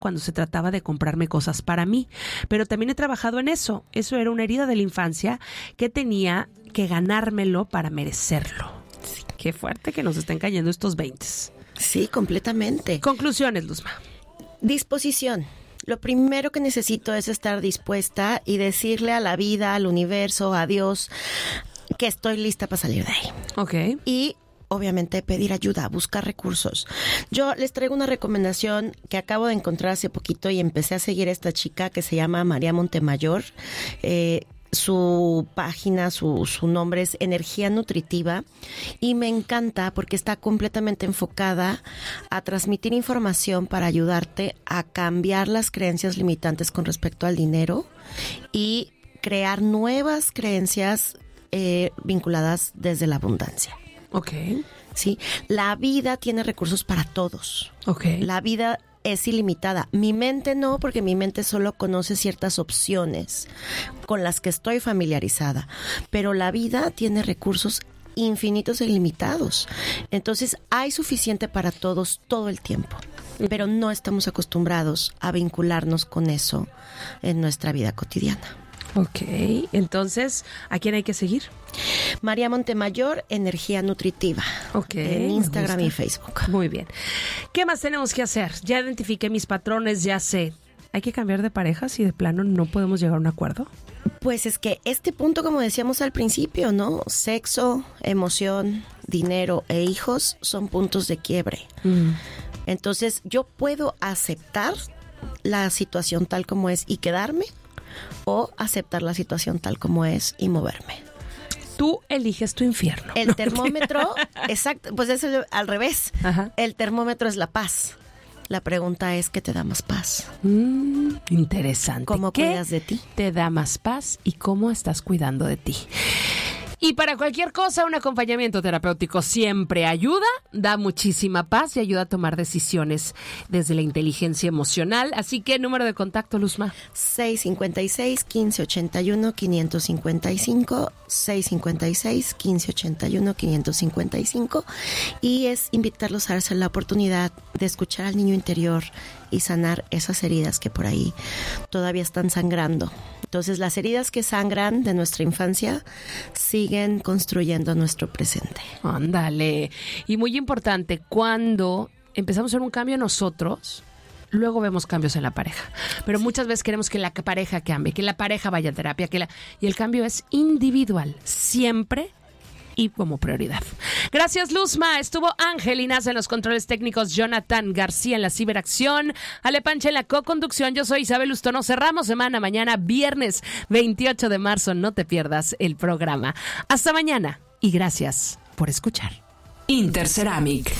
cuando se trataba de comprarme cosas para mí. Pero también he trabajado en eso. Eso era una herida de la infancia que tenía que ganármelo para merecerlo. Sí, qué fuerte que nos estén cayendo estos 20s. Sí, completamente. Conclusiones, Luzma. Disposición. Lo primero que necesito es estar dispuesta y decirle a la vida, al universo, a Dios, que estoy lista para salir de ahí. Ok. Y obviamente pedir ayuda, buscar recursos. Yo les traigo una recomendación que acabo de encontrar hace poquito y empecé a seguir a esta chica que se llama María Montemayor. Su página, su nombre es Energía Nutritiva y me encanta porque está completamente enfocada a transmitir información para ayudarte a cambiar las creencias limitantes con respecto al dinero y crear nuevas creencias vinculadas desde la abundancia. Ok. Sí, la vida tiene recursos para todos. Ok. La vida es ilimitada. Mi mente no, porque mi mente solo conoce ciertas opciones con las que estoy familiarizada. Pero la vida tiene recursos infinitos e ilimitados. Entonces, hay suficiente para todos todo el tiempo. Pero no estamos acostumbrados a vincularnos con eso en nuestra vida cotidiana. Ok, entonces, ¿a quién hay que seguir? María Montemayor, Energía Nutritiva. Ok. En Instagram y Facebook. Muy bien. ¿Qué más tenemos que hacer? Ya identifiqué mis patrones, ya sé. ¿Hay que cambiar de pareja si de plano no podemos llegar a un acuerdo? Pues es que este punto, como decíamos al principio, ¿no? Sexo, emoción, dinero e hijos son puntos de quiebre. Entonces, yo puedo aceptar la situación tal como es y quedarme, o aceptar la situación tal como es y moverme. Tú eliges tu infierno. El termómetro, exacto, pues es al revés. Ajá. El termómetro es la paz. La pregunta es, ¿qué te da más paz? Interesante. ¿Cómo cuidas de ti? Te da más paz y cómo estás cuidando de ti. Y para cualquier cosa, un acompañamiento terapéutico siempre ayuda, da muchísima paz y ayuda a tomar decisiones desde la inteligencia emocional. Así que, número de contacto, Luzma. 656-1581-555, 656-1581-555. Y es invitarlos a darse la oportunidad de escuchar al niño interior y sanar esas heridas que por ahí todavía están sangrando. Entonces, las heridas que sangran de nuestra infancia siguen construyendo nuestro presente. Ándale. Y muy importante, cuando empezamos a hacer un cambio en nosotros, luego vemos cambios en la pareja. Pero muchas veces queremos que la pareja cambie, que la pareja vaya a terapia, y el cambio es individual, siempre y como prioridad. Gracias, Luzma. Estuvo Ángel Inaz en los controles técnicos, Jonathan García en la ciberacción, Ale Pancha en la co-conducción. Yo soy Isabel Ustono. Cerramos semana mañana, viernes 28 de marzo. No te pierdas el programa. Hasta mañana y gracias por escuchar. Interceramic.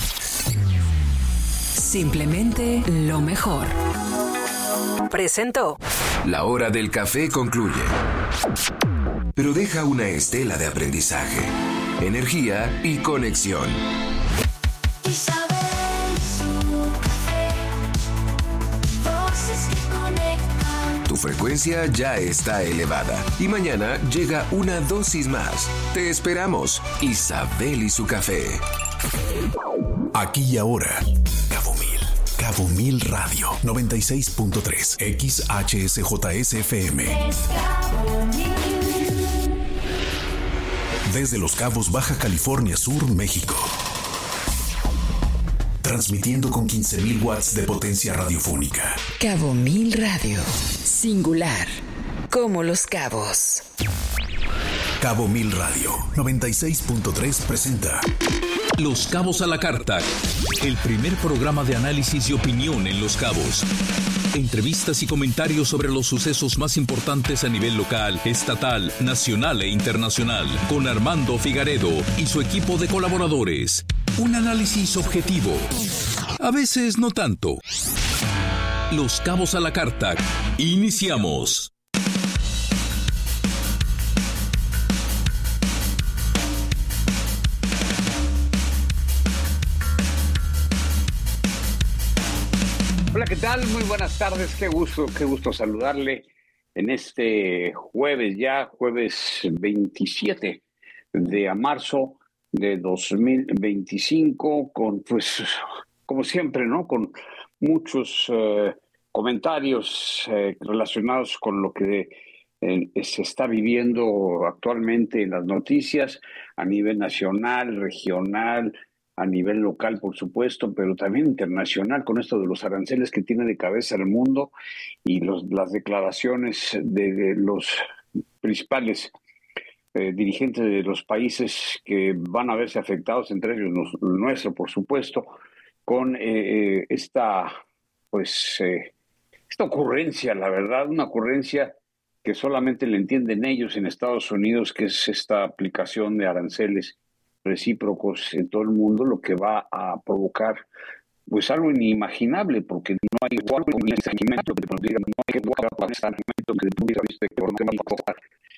Simplemente lo mejor. Presentó. La hora del café concluye, pero deja una estela de aprendizaje, energía y conexión. Tu frecuencia ya está elevada y mañana llega una dosis más. Te esperamos, Isabel y su café. Aquí y ahora, Cabo Mil Radio 96.3 XHSJSFM. Desde Los Cabos, Baja California Sur, México. Transmitiendo con 15,000 watts de potencia radiofónica. Cabo Mil Radio. Singular. Como Los Cabos. Cabo Mil Radio 96.3 presenta Los Cabos a la Carta, el primer programa de análisis y opinión en Los Cabos. Entrevistas y comentarios sobre los sucesos más importantes a nivel local, estatal, nacional e internacional, con Armando Figaredo y su equipo de colaboradores. Un análisis objetivo, a veces no tanto. Los Cabos a la Carta. Iniciamos. Hola, ¿qué tal? Muy buenas tardes, qué gusto saludarle en este jueves 27 de marzo de 2025, con, pues, como siempre, ¿no? Con muchos comentarios relacionados con lo que se está viviendo actualmente en las noticias a nivel nacional, regional, a nivel local, por supuesto, pero también internacional, con esto de los aranceles que tiene de cabeza el mundo y las declaraciones de los principales dirigentes de los países que van a verse afectados, entre ellos el nuestro, por supuesto, con esta ocurrencia, la verdad, una ocurrencia que solamente le entienden ellos en Estados Unidos, que es esta aplicación de aranceles recíprocos en todo el mundo, lo que va a provocar pues algo inimaginable, porque no hay igual ni segmento que pudiera, no hay igual segmento que pudiera visto que por no afectar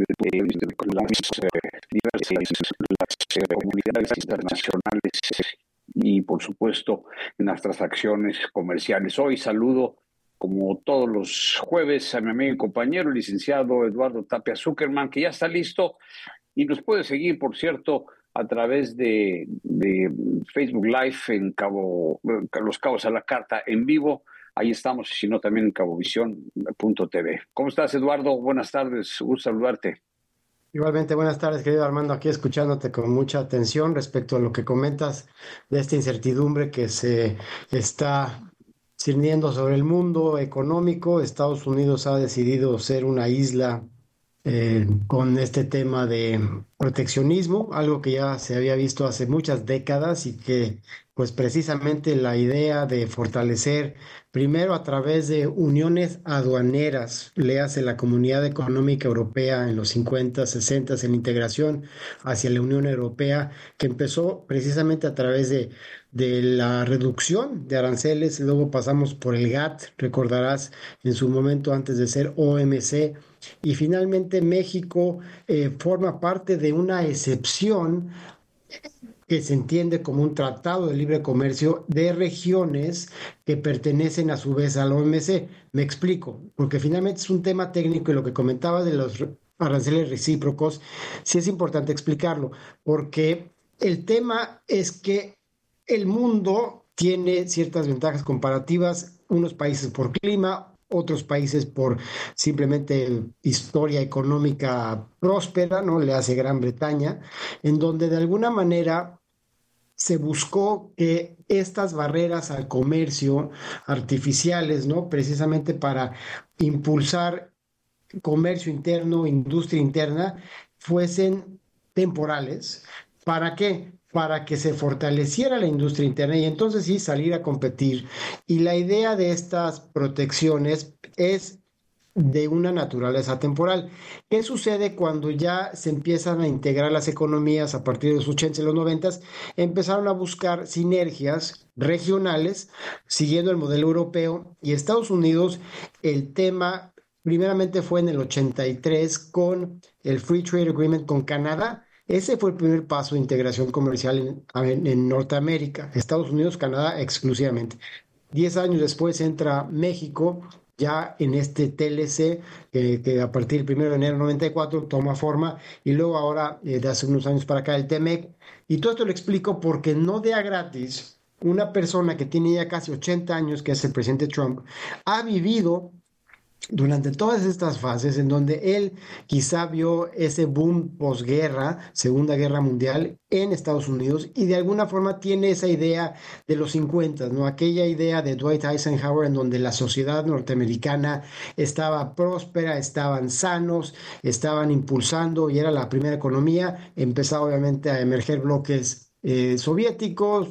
las comunidades internacionales y por supuesto en las transacciones comerciales. Hoy saludo, como todos los jueves, a mi amigo y compañero, el licenciado Eduardo Tapia Zuckerman, que ya está listo y nos puede seguir, por cierto, a través de Facebook Live en Los Cabos a la Carta en vivo. Ahí estamos, y si no, también en cabovisión.tv. ¿Cómo estás, Eduardo? Buenas tardes, gusto saludarte. Igualmente, buenas tardes, querido Armando, aquí escuchándote con mucha atención respecto a lo que comentas de esta incertidumbre que se está cerniendo sobre el mundo económico. Estados Unidos ha decidido ser una isla con este tema de proteccionismo, algo que ya se había visto hace muchas décadas y que pues precisamente la idea de fortalecer primero a través de uniones aduaneras, le hace la Comunidad Económica Europea en los 50, 60 en integración hacia la Unión Europea, que empezó precisamente a través de la reducción de aranceles, luego pasamos por el GATT, recordarás en su momento antes de ser OMC, y finalmente México forma parte de una excepción que se entiende como un tratado de libre comercio de regiones que pertenecen a su vez al OMC. Me explico, porque finalmente es un tema técnico y lo que comentaba de los aranceles recíprocos, sí es importante explicarlo, porque el tema es que el mundo tiene ciertas ventajas comparativas, unos países por clima, otros países por simplemente historia económica próspera, ¿no? Le hace Gran Bretaña, en donde de alguna manera se buscó que estas barreras al comercio artificiales, ¿no? Precisamente para impulsar comercio interno, industria interna, fuesen temporales. ¿Para qué? Para que se fortaleciera la industria interna y entonces sí salir a competir. Y la idea de estas protecciones es de una naturaleza temporal. ¿Qué sucede cuando ya se empiezan a integrar las economías a partir de los 80 y los 90? Empezaron a buscar sinergias regionales siguiendo el modelo europeo, y Estados Unidos, el tema primeramente fue en el 83 con el Free Trade Agreement con Canadá. Ese fue el primer paso de integración comercial en Norteamérica, Estados Unidos, Canadá exclusivamente. 10 años después entra México, ya en este TLC, que a partir del 1 de enero de 94 toma forma, y luego ahora, de hace unos años para acá, el TEMEC. Y todo esto lo explico porque no de a gratis, una persona que tiene ya casi 80 años, que es el presidente Trump, ha vivido durante todas estas fases en donde él quizá vio ese boom posguerra, Segunda Guerra Mundial en Estados Unidos, y de alguna forma tiene esa idea de los 50, ¿no? Aquella idea de Dwight Eisenhower en donde la sociedad norteamericana estaba próspera, estaban sanos, estaban impulsando y era la primera economía. Empezaba obviamente a emerger bloques soviéticos,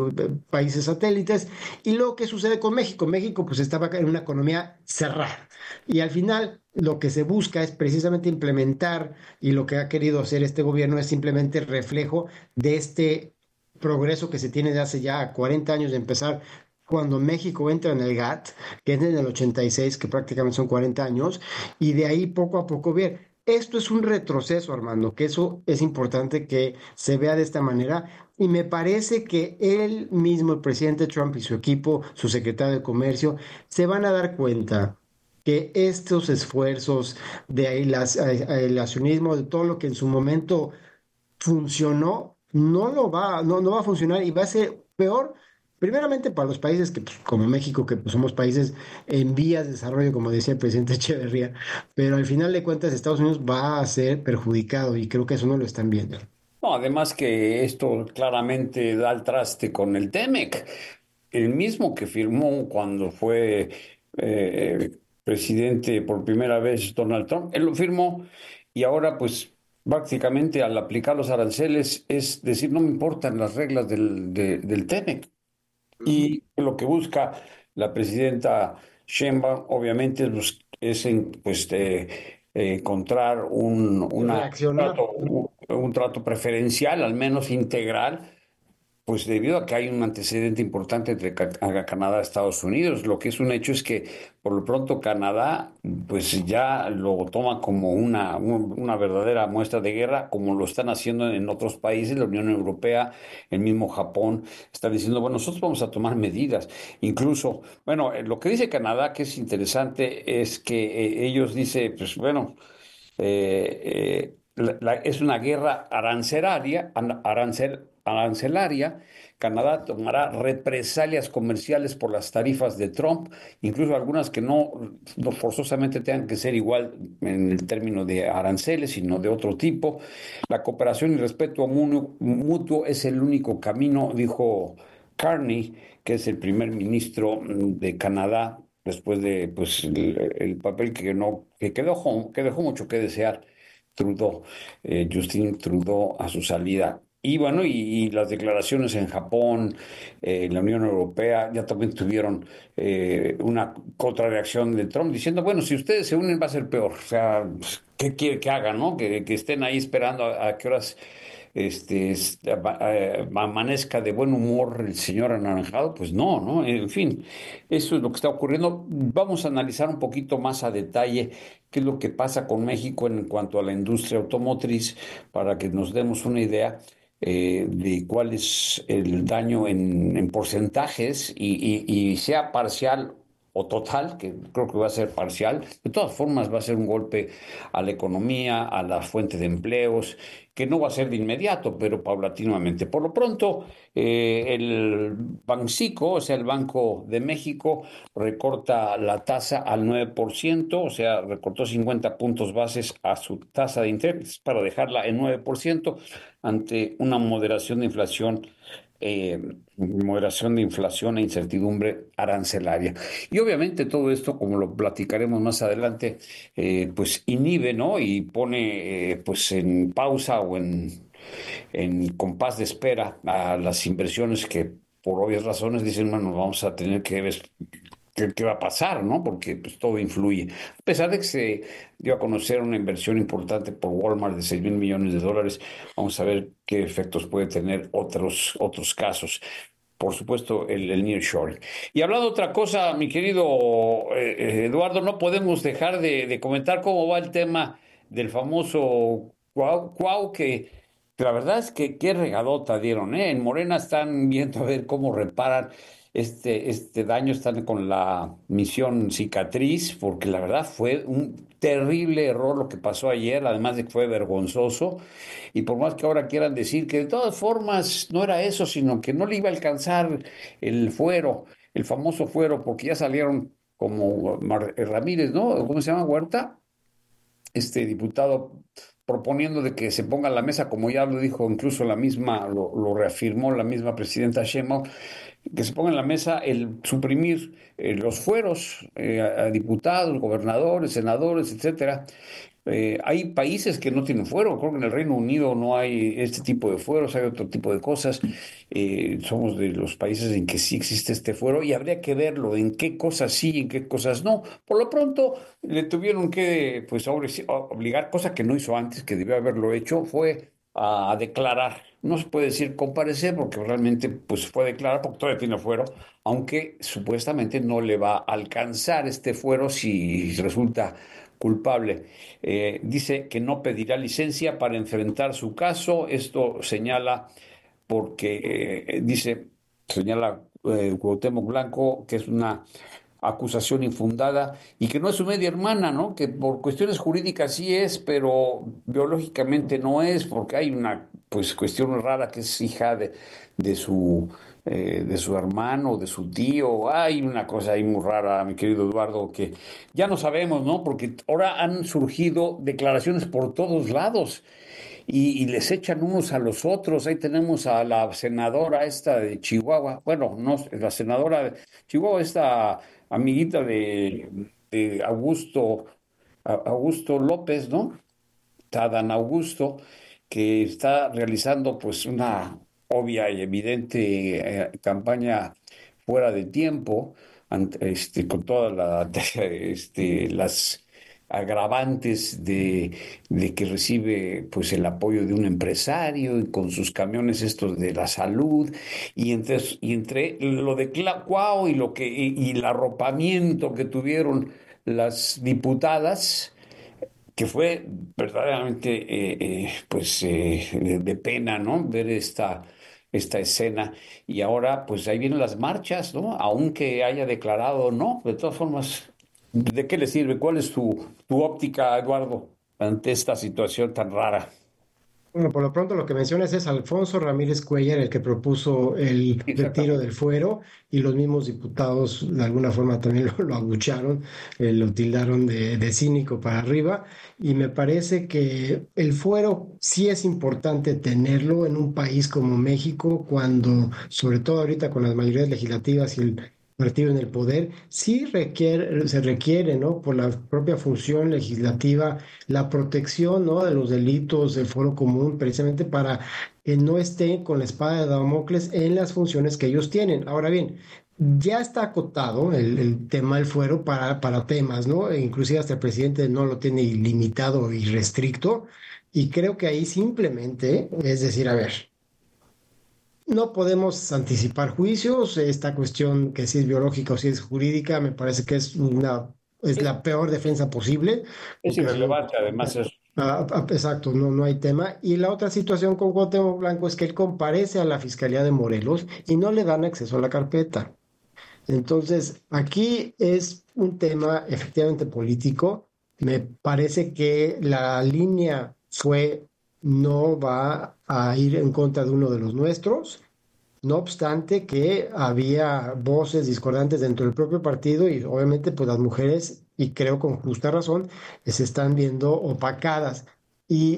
países satélites, y lo que sucede con México. México pues estaba en una economía cerrada, y al final lo que se busca es precisamente implementar, y lo que ha querido hacer este gobierno es simplemente reflejo de este progreso que se tiene de hace ya 40 años de empezar cuando México entra en el GATT, que es en el 86, que prácticamente son 40 años, y de ahí poco a poco ver. Esto es un retroceso, Armando, que eso es importante que se vea de esta manera, y me parece que él mismo, el presidente Trump y su equipo, su secretario de Comercio, se van a dar cuenta que estos esfuerzos de aislacionismo, de todo lo que en su momento funcionó, no va a funcionar y va a ser peor primeramente para los países que, pues, como México, que pues, somos países en vías de desarrollo, como decía el presidente Echeverría, pero al final de cuentas Estados Unidos va a ser perjudicado y creo que eso no lo están viendo. No, además que esto claramente da al traste con el TEMEC, el mismo que firmó cuando fue presidente por primera vez Donald Trump, él lo firmó y ahora pues prácticamente al aplicar los aranceles es decir, no me importan las reglas del TEMEC. Y lo que busca la presidenta Sheinbaum, obviamente, encontrar Reaccionar. un trato preferencial, al menos integral, pues debido a que hay un antecedente importante entre Canadá y Estados Unidos. Lo que es un hecho es que por lo pronto Canadá pues ya lo toma como una verdadera muestra de guerra, como lo están haciendo en otros países, la Unión Europea, el mismo Japón, están diciendo, bueno, nosotros vamos a tomar medidas. Incluso, bueno, lo que dice Canadá, que es interesante, es que ellos dicen, pues bueno, es una guerra arancelaria. Canadá tomará represalias comerciales por las tarifas de Trump, incluso algunas que no forzosamente tengan que ser igual en el término de aranceles, sino de otro tipo. La cooperación y respeto mutuo es el único camino, dijo Carney, que es el primer ministro de Canadá, después de pues, el papel que dejó mucho que desear Trudeau, Justin Trudeau a su salida. Y bueno, y las declaraciones en Japón, la Unión Europea, ya también tuvieron una contrarreacción de Trump diciendo, bueno, si ustedes se unen va a ser peor. O sea, ¿qué quiere que hagan, no? Que estén ahí esperando a qué horas amanezca de buen humor el señor anaranjado, pues no, ¿no? En fin, eso es lo que está ocurriendo. Vamos a analizar un poquito más a detalle qué es lo que pasa con México en cuanto a la industria automotriz para que nos demos una idea de cuál es el daño en porcentajes y sea parcial o total, que creo que va a ser parcial. De todas formas, va a ser un golpe a la economía, a la fuente de empleos, que no va a ser de inmediato, pero paulatinamente. Por lo pronto, el Banxico, o sea, el Banco de México, recorta la tasa al 9%, o sea, recortó 50 puntos bases a su tasa de interés para dejarla en 9% ante una moderación de inflación e incertidumbre arancelaria. Y obviamente todo esto, como lo platicaremos más adelante, pues inhibe, ¿no? Y pone pues en pausa o en compás de espera a las inversiones que por obvias razones dicen, bueno, vamos a tener que ver qué va a pasar, ¿no? Porque pues, todo influye. A pesar de que se dio a conocer una inversión importante por Walmart de $6,000 millones, vamos a ver qué efectos puede tener otros casos. Por supuesto, el nearshoring. Y hablando de otra cosa, mi querido Eduardo, no podemos dejar de comentar cómo va el tema del famoso Cuau, que la verdad es que qué regadota dieron, ¿eh? En Morena están viendo a ver cómo reparan este daño, están con la misión cicatriz, porque la verdad fue un terrible error lo que pasó ayer, además de que fue vergonzoso, y por más que ahora quieran decir que de todas formas no era eso, sino que no le iba a alcanzar el fuero, el famoso fuero, porque ya salieron como Ramírez, ¿no? ¿Cómo se llama? Huerta, este diputado proponiendo de que se ponga a la mesa, como ya lo dijo incluso lo reafirmó la misma presidenta Sheinbaum, que se ponga en la mesa el suprimir los fueros a diputados, gobernadores, senadores, etcétera. Hay países que no tienen fuero, creo que en el Reino Unido no hay este tipo de fueros, hay otro tipo de cosas. Somos de los países en que sí existe este fuero y habría que verlo, en qué cosas sí y en qué cosas no. Por lo pronto le tuvieron que pues, obligar, cosa que no hizo antes, que debió haberlo hecho, fue a declarar. No se puede decir comparecer porque realmente pues, fue declarar porque todavía tiene fuero, aunque supuestamente no le va a alcanzar este fuero si resulta culpable. Dice que no pedirá licencia para enfrentar su caso. Esto señala porque señala Cuauhtémoc Blanco que es una acusación infundada y que no es su media hermana, ¿no? Que por cuestiones jurídicas sí es, pero biológicamente no es, porque hay una pues cuestión rara que es hija de su de su hermano, de su tío. Hay una cosa ahí muy rara, mi querido Eduardo, que ya no sabemos, ¿no? Porque ahora han surgido declaraciones por todos lados y les echan unos a los otros. Ahí tenemos a la senadora esta de Chihuahua, bueno, no, la senadora de Chihuahua, esta amiguita de Augusto López, ¿no? Adán Augusto, que está realizando pues una obvia y evidente campaña fuera de tiempo, con todas las agravantes de que recibe pues el apoyo de un empresario y con sus camiones estos de la salud y entre lo de Cuau y lo que y el arropamiento que tuvieron las diputadas, que fue verdaderamente de pena, ¿no? Ver esta escena. Y ahora, pues ahí vienen las marchas, ¿no? Aunque haya declarado o no, de todas formas, ¿de qué le sirve? ¿Cuál es tu óptica, Eduardo, ante esta situación tan rara? Bueno, por lo pronto lo que mencionas es Alfonso Ramírez Cuellar, el que propuso el retiro Exactamente. del fuero, y los mismos diputados de alguna forma también lo abucharon, lo tildaron de cínico para arriba, y me parece que el fuero sí es importante tenerlo en un país como México, cuando, sobre todo ahorita con las mayorías legislativas y el partido en el poder, sí se requiere, ¿no? Por la propia función legislativa, la protección, ¿no? De los delitos del foro común, precisamente para que no estén con la espada de Damocles en las funciones que ellos tienen. Ahora bien, ya está acotado el tema del fuero para temas, ¿no? E inclusive hasta el presidente no lo tiene ilimitado y restricto, y creo que ahí simplemente es decir, a ver. No podemos anticipar juicios. Esta cuestión que si es biológica o si es jurídica, me parece que es Es, la peor defensa posible, es porque si no, irrelevante, además, eso. exacto, no hay tema. Y la otra situación con Cuauhtémoc Blanco es que él comparece a la Fiscalía de Morelos y no le dan acceso a la carpeta. Entonces, aquí es un tema efectivamente político. Me parece que la línea fue: no va a ir en contra de uno de los nuestros. No obstante que había voces discordantes dentro del propio partido, y obviamente pues las mujeres, y creo con justa razón, se están viendo opacadas. Y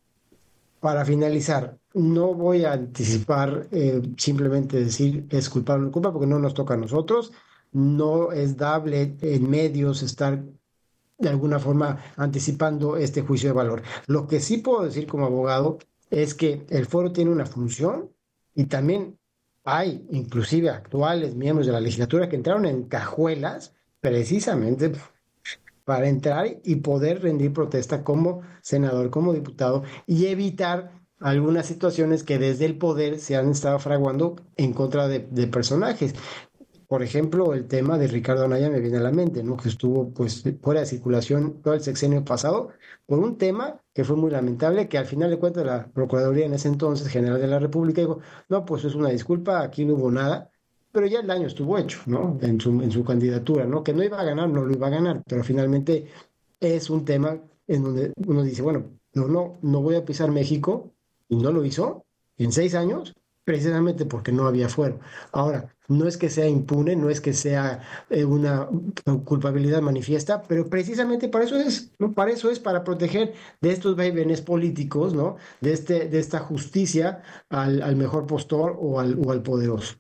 para finalizar, no voy a anticipar, simplemente decir es culpable o no culpa, porque no nos toca a nosotros. No es dable en medios estar de alguna forma anticipando este juicio de valor. Lo que sí puedo decir como abogado es que el foro tiene una función, y también hay inclusive actuales miembros de la legislatura que entraron en cajuelas precisamente para entrar y poder rendir protesta como senador, como diputado, y evitar algunas situaciones que desde el poder se han estado fraguando en contra de personajes. Por ejemplo, el tema de Ricardo Anaya me viene a la mente, ¿no? Que estuvo pues fuera de circulación todo el sexenio pasado por un tema que fue muy lamentable, que al final de cuentas la Procuraduría en ese entonces General de la República dijo: no, pues es una disculpa, aquí no hubo nada, pero ya el daño estuvo hecho, ¿no? En su candidatura, ¿no? Que no iba a ganar, no lo iba a ganar, pero finalmente es un tema en donde uno dice: bueno, no voy a pisar México, y no lo hizo en 6 años, precisamente porque no había fuero. Ahora, no es que sea impune, no es que sea una culpabilidad manifiesta, pero precisamente para eso es, ¿no? Para eso es, para proteger de estos vaivenes políticos, ¿no? De esta justicia al mejor postor o al poderoso.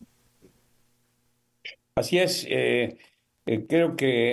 Así es, creo que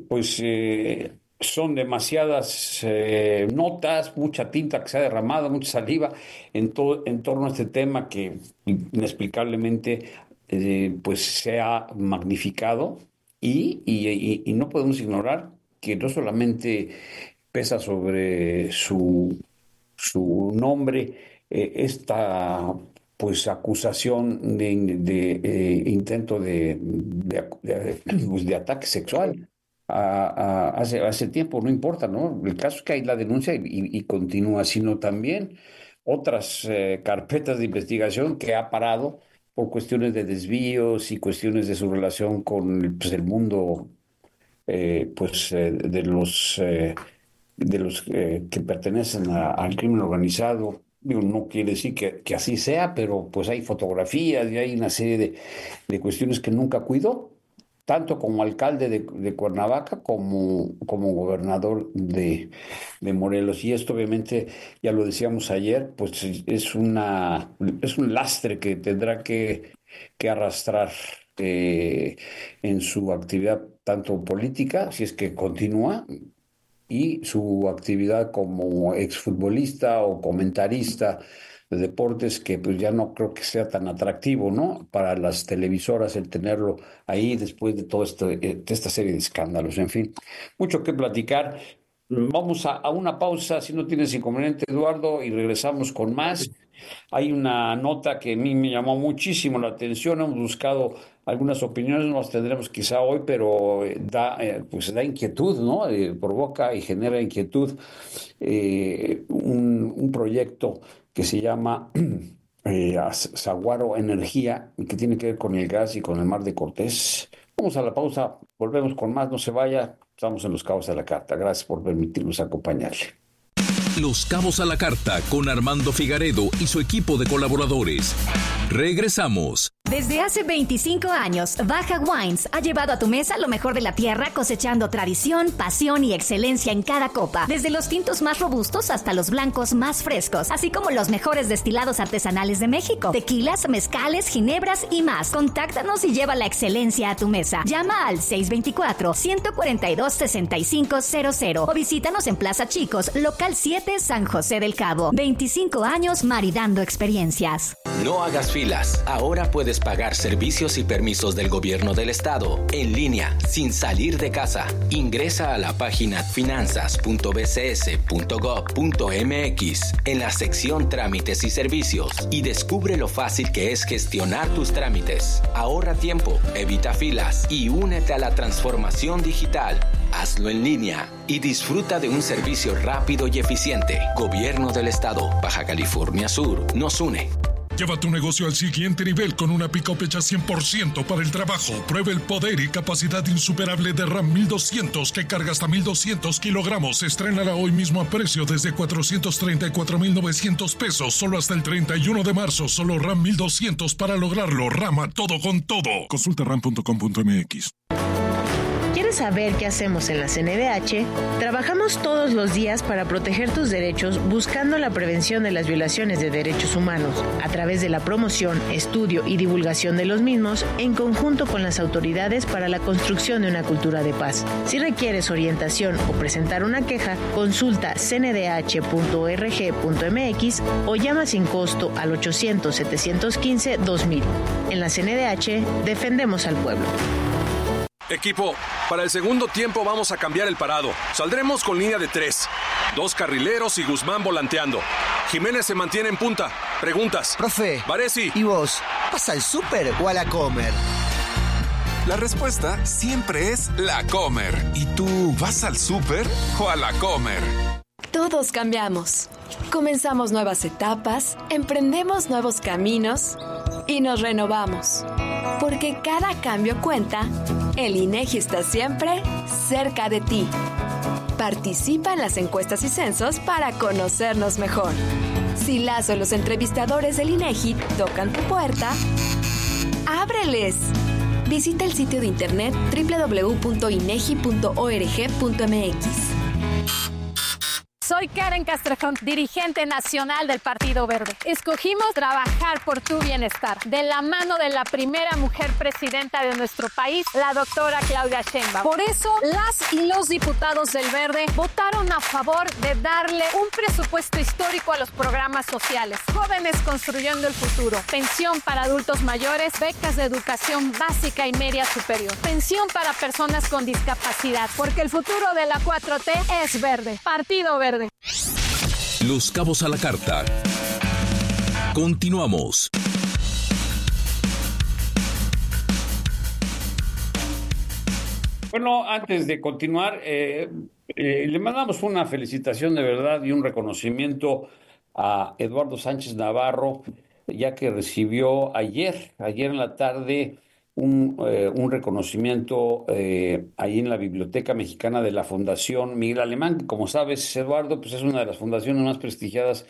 son demasiadas notas, mucha tinta que se ha derramado, mucha saliva en torno a este tema que inexplicablemente pues se ha magnificado y no podemos ignorar que no solamente pesa sobre su nombre esta pues acusación de intento pues, de ataque sexual hace tiempo, no importa, ¿no? El caso es que hay la denuncia y continúa, sino también otras carpetas de investigación que ha parado por cuestiones de desvíos y cuestiones de su relación con pues, el mundo de los que pertenecen al crimen organizado Digo, no quiere decir que así sea, pero pues hay fotografías y hay una serie de cuestiones que nunca cuidó, tanto como alcalde de Cuernavaca como gobernador de Morelos. Y esto obviamente, ya lo decíamos ayer, pues es un lastre que tendrá que arrastrar en su actividad tanto política, si es que continúa, y su actividad como exfutbolista o comentarista de deportes, que pues ya no creo que sea tan atractivo, ¿no? Para las televisoras el tenerlo ahí después de todo de esta serie de escándalos. En fin, mucho que platicar. Vamos a una pausa, si no tienes inconveniente, Eduardo, y regresamos con más. Hay una nota que a mí me llamó muchísimo la atención. Hemos buscado algunas opiniones, no las tendremos quizá hoy, pero pues da inquietud, ¿no? Provoca y genera inquietud un proyecto que se llama Saguaro Energía, que tiene que ver con el gas y con el Mar de Cortés. Vamos a la pausa, volvemos con más, no se vaya. Estamos en Los Cabos a la Carta. Gracias por permitirnos acompañarle. Los Cabos a la Carta con Armando Figaredo y su equipo de colaboradores. Regresamos. Desde hace 25 años, Baja Wines ha llevado a tu mesa lo mejor de la tierra, cosechando tradición, pasión y excelencia en cada copa. Desde los tintos más robustos hasta los blancos más frescos, así como los mejores destilados artesanales de México, tequilas, mezcales, ginebras y más. Contáctanos y lleva la excelencia a tu mesa. Llama al 624-142-6500 o visítanos en Plaza Chicos, local 7, San José del Cabo. 25 años maridando experiencias. No hagas filas. Ahora puedes pagar servicios y permisos del gobierno del estado en línea, sin salir de casa. Ingresa a la página finanzas.bcs.gov.mx en la sección Trámites y Servicios y descubre lo fácil que es gestionar tus trámites. Ahorra tiempo, evita filas y únete a la transformación digital. Hazlo en línea y disfruta de un servicio rápido y eficiente. Gobierno del Estado, Baja California Sur, nos une. Lleva tu negocio al siguiente nivel con una pick-up hecha 100% para el trabajo. Prueba el poder y capacidad insuperable de Ram 1200 que carga hasta 1200 kilogramos. Estrénala hoy mismo a precio desde 434,900 pesos. Solo hasta el 31 de marzo. Solo Ram 1200 para lograrlo. Rama todo con todo. Consulta ram.com.mx. ¿Quieres saber qué hacemos en la CNDH? Trabajamos todos los días para proteger tus derechos buscando la prevención de las violaciones de derechos humanos a través de la promoción, estudio y divulgación de los mismos en conjunto con las autoridades para la construcción de una cultura de paz. Si requieres orientación o presentar una queja, consulta cndh.org.mx o llama sin costo al 800-715-2000. En la CNDH defendemos al pueblo. Equipo, para el segundo tiempo vamos a cambiar el parado. Saldremos con línea de 3. 2 carrileros y Guzmán volanteando. Jiménez se mantiene en punta. Preguntas. Profe. Varesi. ¿Y vos? ¿Vas al súper o a la Comer? La respuesta siempre es la Comer. ¿Y tú vas al súper o a la Comer? Todos cambiamos. Comenzamos nuevas etapas, emprendemos nuevos caminos y nos renovamos. Porque cada cambio cuenta, el INEGI está siempre cerca de ti. Participa en las encuestas y censos para conocernos mejor. Si las o los entrevistadores del INEGI tocan tu puerta, ¡ábreles! Visita el sitio de internet www.inegi.org.mx. Soy Karen Castrejón, dirigente nacional del Partido Verde. Escogimos trabajar por tu bienestar, de la mano de la primera mujer presidenta de nuestro país, la doctora Claudia Sheinbaum. Por eso, las y los diputados del Verde votaron a favor de darle un presupuesto histórico a los programas sociales. Jóvenes construyendo el futuro, pensión para adultos mayores, becas de educación básica y media superior, pensión para personas con discapacidad, porque el futuro de la 4T es verde. Partido Verde. Los Cabos a la Carta. Continuamos. Bueno, antes de continuar, le mandamos una felicitación de verdad y un reconocimiento a Eduardo Sánchez Navarro, ya que recibió ayer en la tarde, un reconocimiento ahí en la Biblioteca Mexicana de la Fundación Miguel Alemán. Como sabes, Eduardo, pues es una de las fundaciones más prestigiadas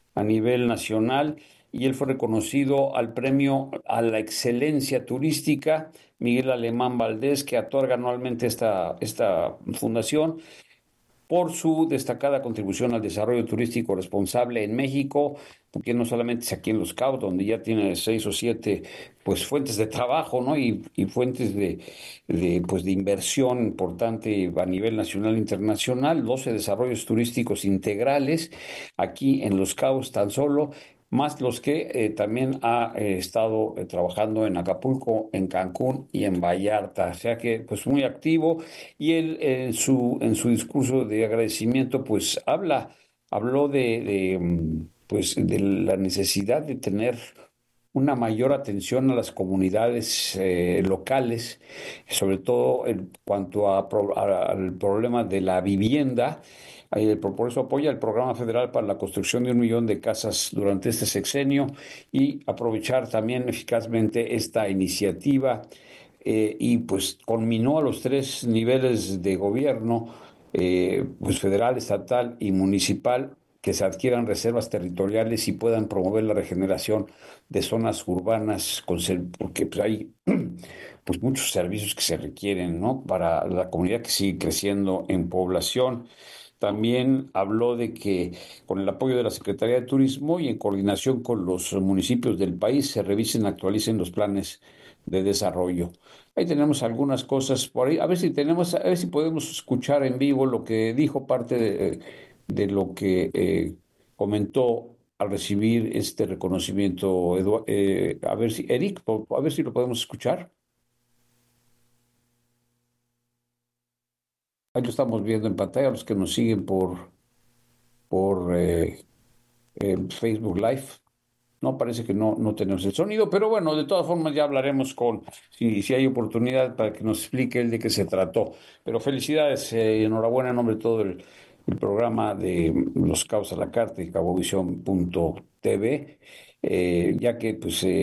a nivel nacional, y él fue reconocido al premio a la excelencia turística Miguel Alemán Valdés, que otorga anualmente esta fundación, por su destacada contribución al desarrollo turístico responsable en México, porque no solamente es aquí en Los Cabos, donde ya tiene 6 o 7 pues, fuentes de trabajo, ¿no? y fuentes de inversión importante a nivel nacional e internacional, 12 desarrollos turísticos integrales aquí en Los Cabos tan solo, más los que también ha estado trabajando en Acapulco, en Cancún y en Vallarta. O sea que, pues, muy activo. Y él en su discurso de agradecimiento, pues, habló de la necesidad de tener una mayor atención a las comunidades locales, sobre todo en cuanto al problema de la vivienda. Por eso apoya el programa federal para la construcción de 1 millón de casas durante este sexenio y aprovechar también eficazmente esta iniciativa y pues conminó a los 3 niveles de gobierno, pues federal, estatal y municipal, que se adquieran reservas territoriales y puedan promover la regeneración de zonas urbanas, porque pues, hay pues muchos servicios que se requieren, ¿no? Para la comunidad que sigue creciendo en población. También habló de que con el apoyo de la Secretaría de Turismo y en coordinación con los municipios del país se revisen y actualicen los planes de desarrollo. Ahí tenemos algunas cosas por ahí. A ver si podemos escuchar en vivo lo que dijo, parte de lo que comentó al recibir este reconocimiento. A ver si, Eric, a ver si lo podemos escuchar. Ahí lo estamos viendo en pantalla, los que nos siguen por Facebook Live. No, parece que no tenemos el sonido, pero bueno, de todas formas ya hablaremos si hay oportunidad para que nos explique él de qué se trató. Pero felicidades y enhorabuena en nombre de todo el programa de Los Cabos a la Carta y cabovisión.tv, ya que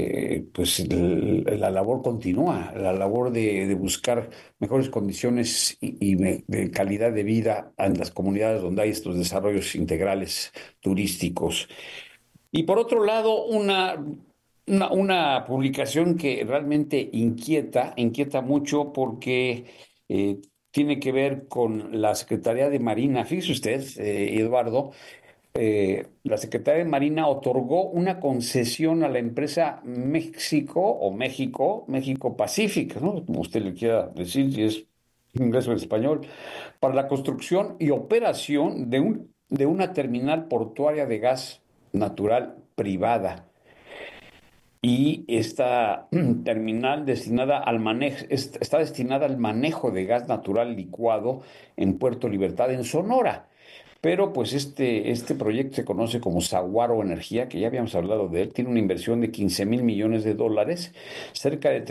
la labor continúa, la labor de buscar mejores condiciones y de calidad de vida en las comunidades donde hay estos desarrollos integrales turísticos. Y por otro lado, una publicación que realmente inquieta mucho porque tiene que ver con la Secretaría de Marina. Fíjese usted, Eduardo, la Secretaría de Marina otorgó una concesión a la empresa México Pacific, ¿no? Como usted le quiera decir, si es inglés o español, para la construcción y operación de una terminal portuaria de gas natural privada. Y esta terminal está destinada al manejo de gas natural licuado en Puerto Libertad, en Sonora. Pero pues este proyecto se conoce como Saguaro Energía, que ya habíamos hablado de él, tiene una inversión de $15 mil millones, cerca de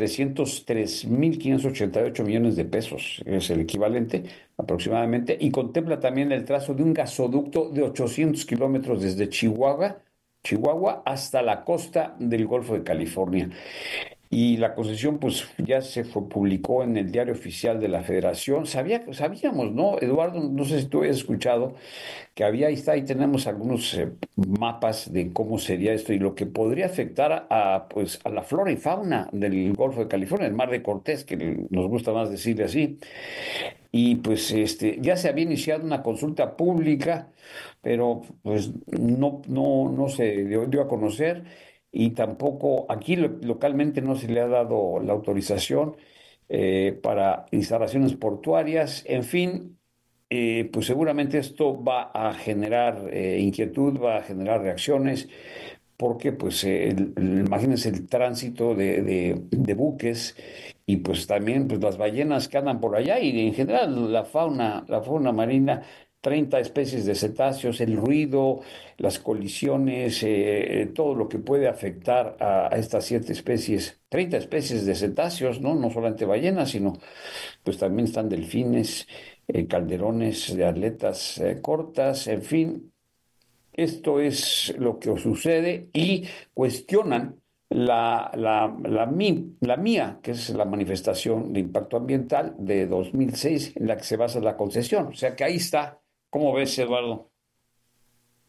303.588 millones de pesos, es el equivalente aproximadamente, y contempla también el trazo de un gasoducto de 800 kilómetros desde Chihuahua hasta la costa del Golfo de California. Y la concesión pues ya publicó en el Diario Oficial de la Federación. Sabíamos, ¿no, Eduardo? No sé si tú habías escuchado que ahí tenemos algunos mapas de cómo sería esto y lo que podría afectar a la flora y fauna del Golfo de California, el Mar de Cortés, que nos gusta más decirle así. Y pues ya se había iniciado una consulta pública, pero pues no se dio a conocer. Y tampoco aquí localmente no se le ha dado la autorización para instalaciones portuarias. En fin, pues seguramente esto va a generar inquietud, va a generar reacciones, porque pues imagínense el tránsito de buques y pues también pues las ballenas que andan por allá y en general la fauna marina. 30 especies de cetáceos, el ruido, las colisiones, todo lo que puede afectar a estas 7 especies, 30 especies de cetáceos, no solamente ballenas, sino pues también están delfines, calderones de aletas cortas, en fin. Esto es lo que sucede y cuestionan la MIA, que es la manifestación de impacto ambiental de 2006, en la que se basa la concesión. O sea que ahí está. ¿Cómo ves, Eduardo?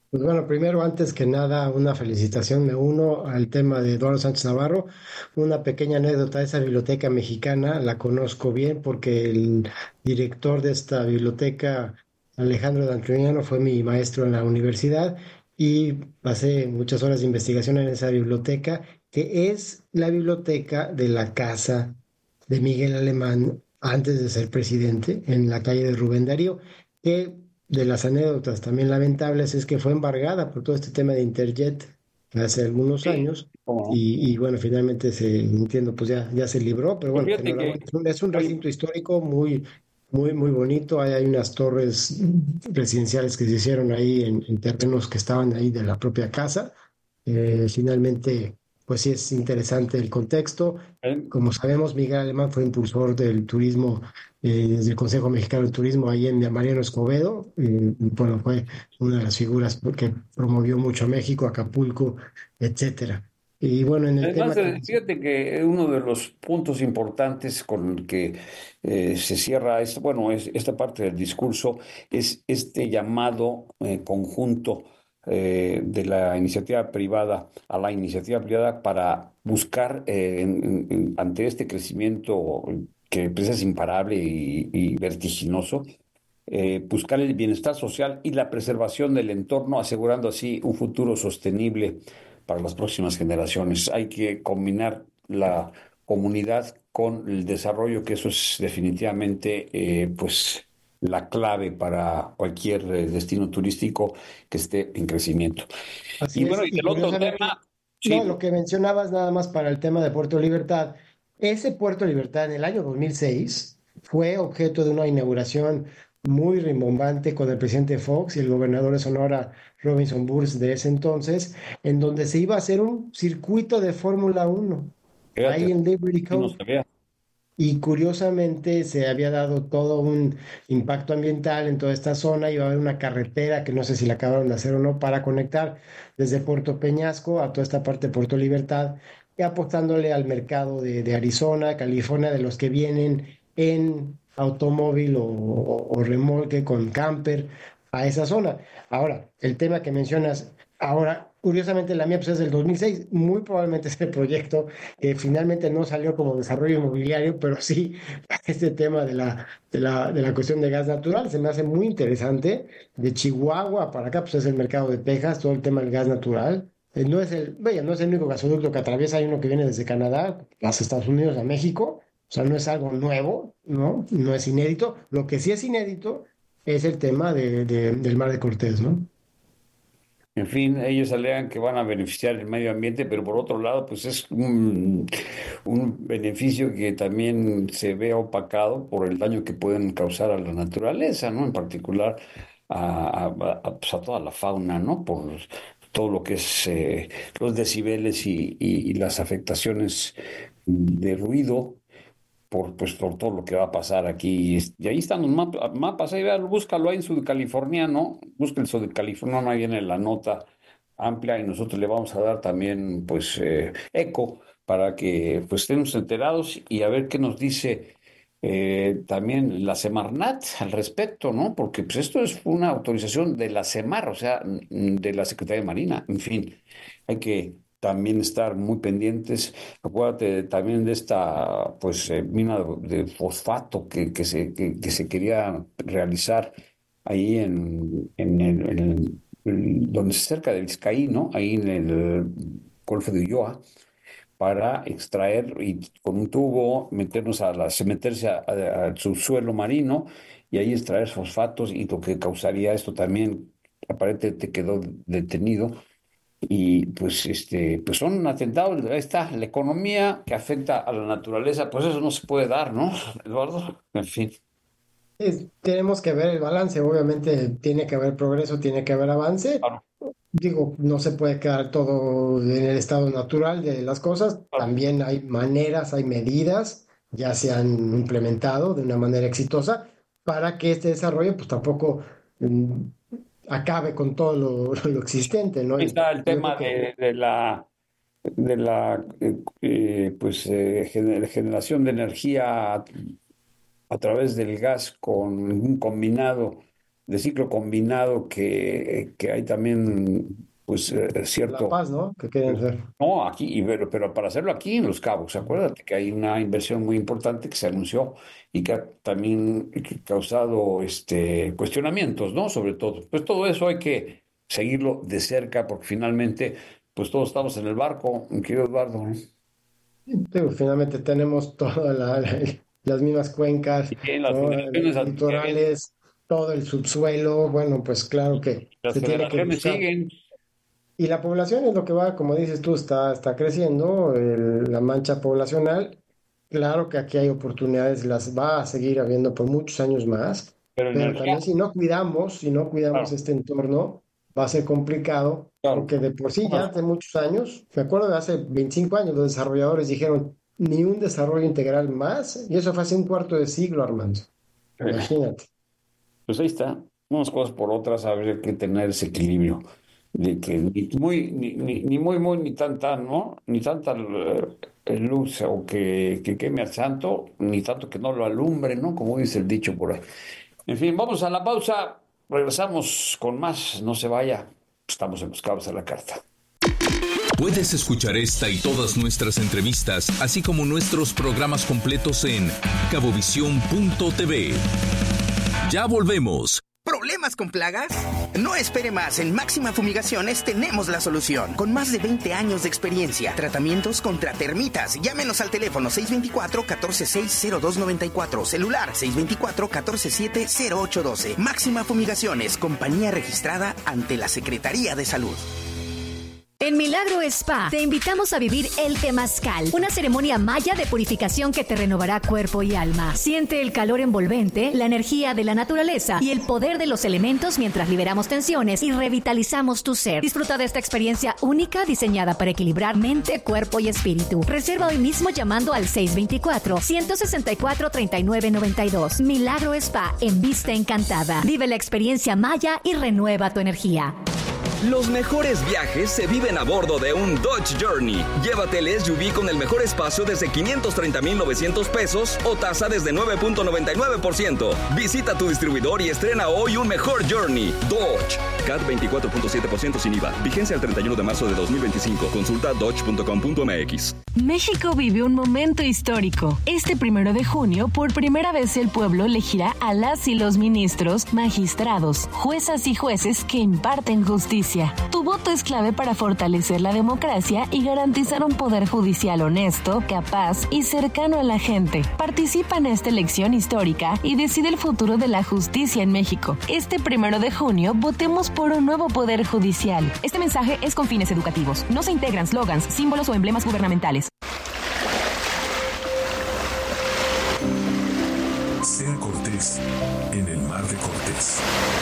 Pues bueno, primero, antes que nada, una felicitación. Me uno al tema de Eduardo Sánchez Navarro. Una pequeña anécdota de esa biblioteca mexicana, la conozco bien porque el director de esta biblioteca, Alejandro D'Antuñano, fue mi maestro en la universidad y pasé muchas horas de investigación en esa biblioteca, que es la biblioteca de la casa de Miguel Alemán antes de ser presidente, en la calle de Rubén Darío, que de las anécdotas también lamentables es que fue embargada por todo este tema de Interjet hace algunos años y bueno, finalmente entiendo, pues ya se libró, pero Pues bueno, fíjate que, enhorabuena. Es un recinto histórico muy bonito. Hay unas torres residenciales que se hicieron ahí en terrenos que estaban ahí de la propia casa. Finalmente, pues sí es interesante el contexto. Como sabemos, Miguel Alemán fue impulsor del turismo desde el Consejo Mexicano de Turismo ahí en Mariano Escobedo. Y bueno, fue una de las figuras que promovió mucho a México, Acapulco, etcétera. Y bueno, en el además, tema que fíjate que uno de los puntos importantes con el que se cierra esto, bueno, esta parte del discurso, es este llamado conjunto de la iniciativa privada a la iniciativa privada para buscar ante este crecimiento que pues, es imparable y vertiginoso, buscar el bienestar social y la preservación del entorno, asegurando así un futuro sostenible para las próximas generaciones. Hay que combinar la comunidad con el desarrollo, que eso es definitivamente pues la clave para cualquier destino turístico que esté en crecimiento. así Y es, bueno, y y el otro curiosamente, tema, no, sí, lo que mencionabas nada más para el tema de Puerto Libertad, ese Puerto Libertad en el año 2006 fue objeto de una inauguración muy rimbombante con el presidente Fox y el gobernador de Sonora, Robinson Burs, de ese entonces, en donde se iba a hacer un circuito de Fórmula 1 ahí fíjate, en Liberty sí no Cove. sabía. Y curiosamente se había dado todo un impacto ambiental en toda esta zona. Iba a haber una carretera que no sé si la acabaron de hacer o no para conectar desde Puerto Peñasco a toda esta parte de Puerto Libertad y apostándole al mercado de Arizona, California, de los que vienen en automóvil o remolque con camper a esa zona. Ahora, el tema que mencionas, ahora, curiosamente la mía pues, es del 2006, muy probablemente este proyecto que finalmente no salió como desarrollo inmobiliario, pero sí este tema de la cuestión de gas natural se me hace muy interesante. De Chihuahua para acá, pues es el mercado de Texas, todo el tema del gas natural. No es vaya, no es el único gasoducto que atraviesa, hay uno que viene desde Canadá, a Estados Unidos, a México. O sea, no es algo nuevo, ¿no? No es inédito. Lo que sí es inédito es el tema del Mar de Cortés, ¿no? En fin, ellos alegan que van a beneficiar el medio ambiente, pero por otro lado, pues es un beneficio que también se ve opacado por el daño que pueden causar a la naturaleza, ¿no? En particular pues, a toda la fauna, ¿no? Por todo lo que es los decibeles y las afectaciones de ruido pues, por todo lo que va a pasar aquí. Y ahí están los mapas, ahí véalo, búscalo ahí en Sudcaliforniano, busca el Sudcaliforniano, ahí viene la nota amplia y nosotros le vamos a dar también pues eco para que pues estemos enterados y a ver qué nos dice también la Semarnat al respecto, ¿no? Porque pues esto es una autorización de la Semar, o sea, de la Secretaría de Marina, en fin, hay que también estar muy pendientes. Acuérdate también de esta pues mina de fosfato que se quería realizar ahí donde cerca de Vizcaí, ¿no? Ahí en el Golfo de Ulloa, para extraer y con un tubo meterse al subsuelo marino y ahí extraer fosfatos y lo que causaría esto también aparentemente quedó detenido y pues pues son atentados, ahí está, la economía que afecta a la naturaleza, pues eso no se puede dar, ¿no, Eduardo? En fin. Tenemos que ver el balance, obviamente tiene que haber progreso, tiene que haber avance. Digo, no se puede quedar todo en el estado natural de las cosas, también hay maneras, hay medidas, ya se han implementado de una manera exitosa para que este desarrollo pues tampoco acabe con todo lo existente, ¿no? Ahí está el Yo creo tema que de la pues generación de energía a través del gas con un combinado de ciclo combinado que hay también, pues, cierto... La Paz, ¿no? Que quieren hacer. No, aquí, pero para hacerlo aquí en Los Cabos, acuérdate que hay una inversión muy importante que se anunció y que ha también causado cuestionamientos, ¿no? Sobre todo. Pues todo eso hay que seguirlo de cerca porque finalmente, pues todos estamos en el barco, mi querido Eduardo, ¿no? Pero finalmente tenemos todas las mismas cuencas, las ¿no? federaciones Litorales, todo el subsuelo. Bueno, pues claro que las se tiene que federaciones buscar. siguen. Y la población es lo que va, como dices tú, está creciendo, la mancha poblacional. Claro que aquí hay oportunidades, las va a seguir habiendo por muchos años más, Pero pero energía, también si no cuidamos claro, este entorno, va a ser complicado, claro. porque de por sí ya hace muchos años, me acuerdo de hace 25 años, los desarrolladores dijeron, ni un desarrollo integral más, y eso fue hace un cuarto de siglo, Armando. Imagínate. Pues ahí está, unas cosas por otras, habría que tener ese equilibrio de que ni muy, ni tanta, ¿no? Ni tanta luz o que queme al santo, ni tanto que no lo alumbre, ¿no? Como dice el dicho por ahí. En fin, vamos a la pausa, regresamos con más, no se vaya, estamos en Los Cabos a la Carta. Puedes escuchar esta y todas nuestras entrevistas, así como nuestros programas completos en cabovisión.tv. Ya volvemos. ¿Problemas con plagas? No espere más. En Máxima Fumigaciones tenemos la solución. Con más de 20 años de experiencia. Tratamientos contra termitas. Llámenos al teléfono 624-146-0294. Celular 624-147-0812. Máxima Fumigaciones. Compañía registrada ante la Secretaría de Salud. En Milagro Spa te invitamos a vivir el Temazcal, una ceremonia maya de purificación que te renovará cuerpo y alma. Siente el calor envolvente, la energía de la naturaleza y el poder de los elementos mientras liberamos tensiones y revitalizamos tu ser. Disfruta de esta experiencia única diseñada para equilibrar mente, cuerpo y espíritu. Reserva hoy mismo llamando al 624-164-3992. Milagro Spa en Vista Encantada. Vive la experiencia maya y renueva tu energía. Los mejores viajes se viven a bordo de un Dodge Journey. Llévate el SUV con el mejor espacio desde 530,900 pesos o tasa desde 9.99%. Visita tu distribuidor y estrena hoy un mejor Journey. Dodge. CAT 24.7% sin IVA. Vigencia el 31 de marzo de 2025. Consulta dodge.com.mx. México vive un momento histórico. Este 1 de junio, por primera vez el pueblo elegirá a las y los ministros, magistrados, juezas y jueces que imparten justicia. Tu voto es clave para fortalecer la democracia y garantizar un poder judicial honesto, capaz y cercano a la gente. Participa en esta elección histórica y decide el futuro de la justicia en México. Este 1 de junio, votemos por un nuevo poder judicial. Este mensaje es con fines educativos. No se integran slogans, símbolos o emblemas gubernamentales. Ser cortés en el Mar de Cortés.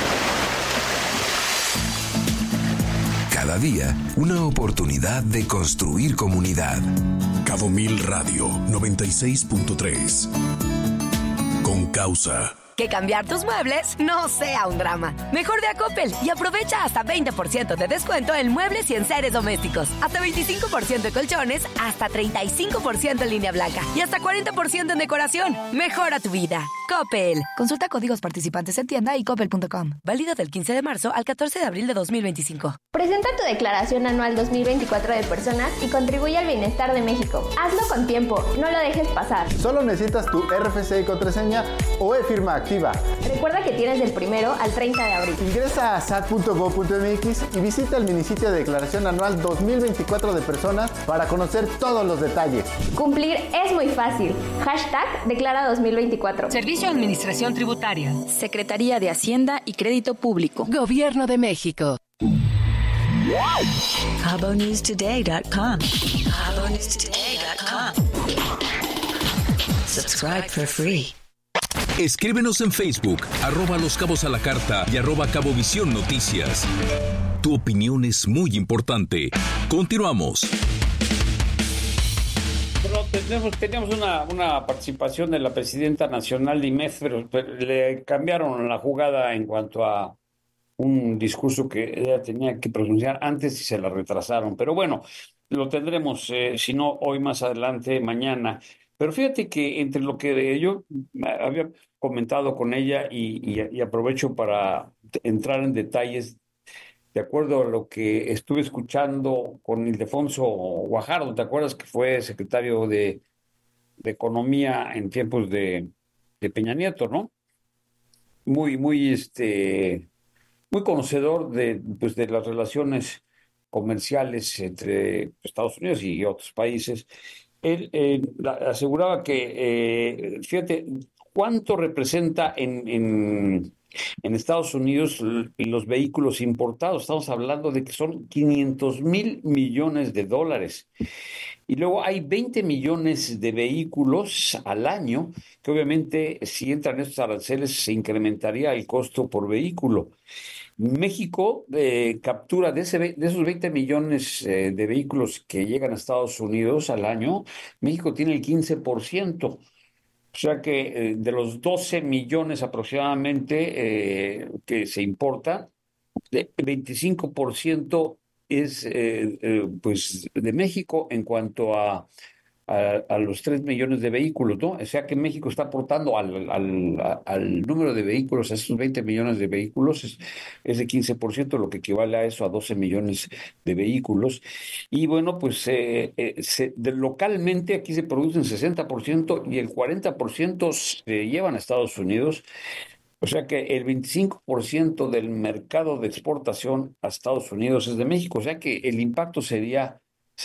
Cada día, una oportunidad de construir comunidad. Cabo Mil Radio 96.3. Con causa. Que cambiar tus muebles no sea un drama. Mejor ve a Coppel y aprovecha hasta 20% de descuento en muebles y enseres domésticos. Hasta 25% en colchones, hasta 35% en línea blanca y hasta 40% en decoración. Mejora tu vida. Coppel. Consulta códigos participantes en tienda y coppel.com. Válido del 15 de marzo al 14 de abril de 2025. Presenta tu declaración anual 2024 de personas y contribuye al bienestar de México. Hazlo con tiempo, no lo dejes pasar. Solo necesitas tu RFC y contraseña o e-firma activa. Recuerda que tienes del 1 al 30 de abril. Ingresa a sat.gov.mx y visita el minisitio de declaración anual 2024 de personas para conocer todos los detalles. Cumplir es muy fácil. #Declara 2024. Servicio de Administración Tributaria. Secretaría de Hacienda y Crédito Público. Gobierno de México. CaboNewsToday.com. CaboNewsToday.com. Subscribe for free. Escríbenos en Facebook, @Los Cabos a la Carta y @Cabovisión Noticias. Tu opinión es muy importante. Continuamos. Bueno, teníamos una participación de la presidenta nacional de IMEF, pero le cambiaron la jugada en cuanto a un discurso que ella tenía que pronunciar antes y se la retrasaron. Pero bueno, lo tendremos, si no hoy, más adelante, mañana. Pero fíjate que entre lo que yo había comentado con ella y aprovecho para entrar en detalles, de acuerdo a lo que estuve escuchando con Ildefonso Guajardo, ¿te acuerdas que fue secretario de Economía en tiempos de Peña Nieto, ¿no? Muy conocedor pues, de las relaciones comerciales entre Estados Unidos y otros países. Él aseguraba que, fíjate, cuánto representa en Estados Unidos los vehículos importados. Estamos hablando de que son 500,000 millones de dólares. Y luego hay 20 millones de vehículos al año, que obviamente si entran estos aranceles se incrementaría el costo por vehículo. México captura de esos 20 millones de vehículos que llegan a Estados Unidos al año, México tiene el 15%. O sea que de los 12 millones aproximadamente que se importa, el 25% es pues de México en cuanto a los 3 millones de vehículos, ¿no? O sea que México está aportando al número de vehículos, a esos 20 millones de vehículos, es de 15%, lo que equivale a eso, a 12 millones de vehículos. Y bueno, pues localmente aquí se producen 60% y el 40% se llevan a Estados Unidos. O sea que el 25% del mercado de exportación a Estados Unidos es de México. O sea que el impacto sería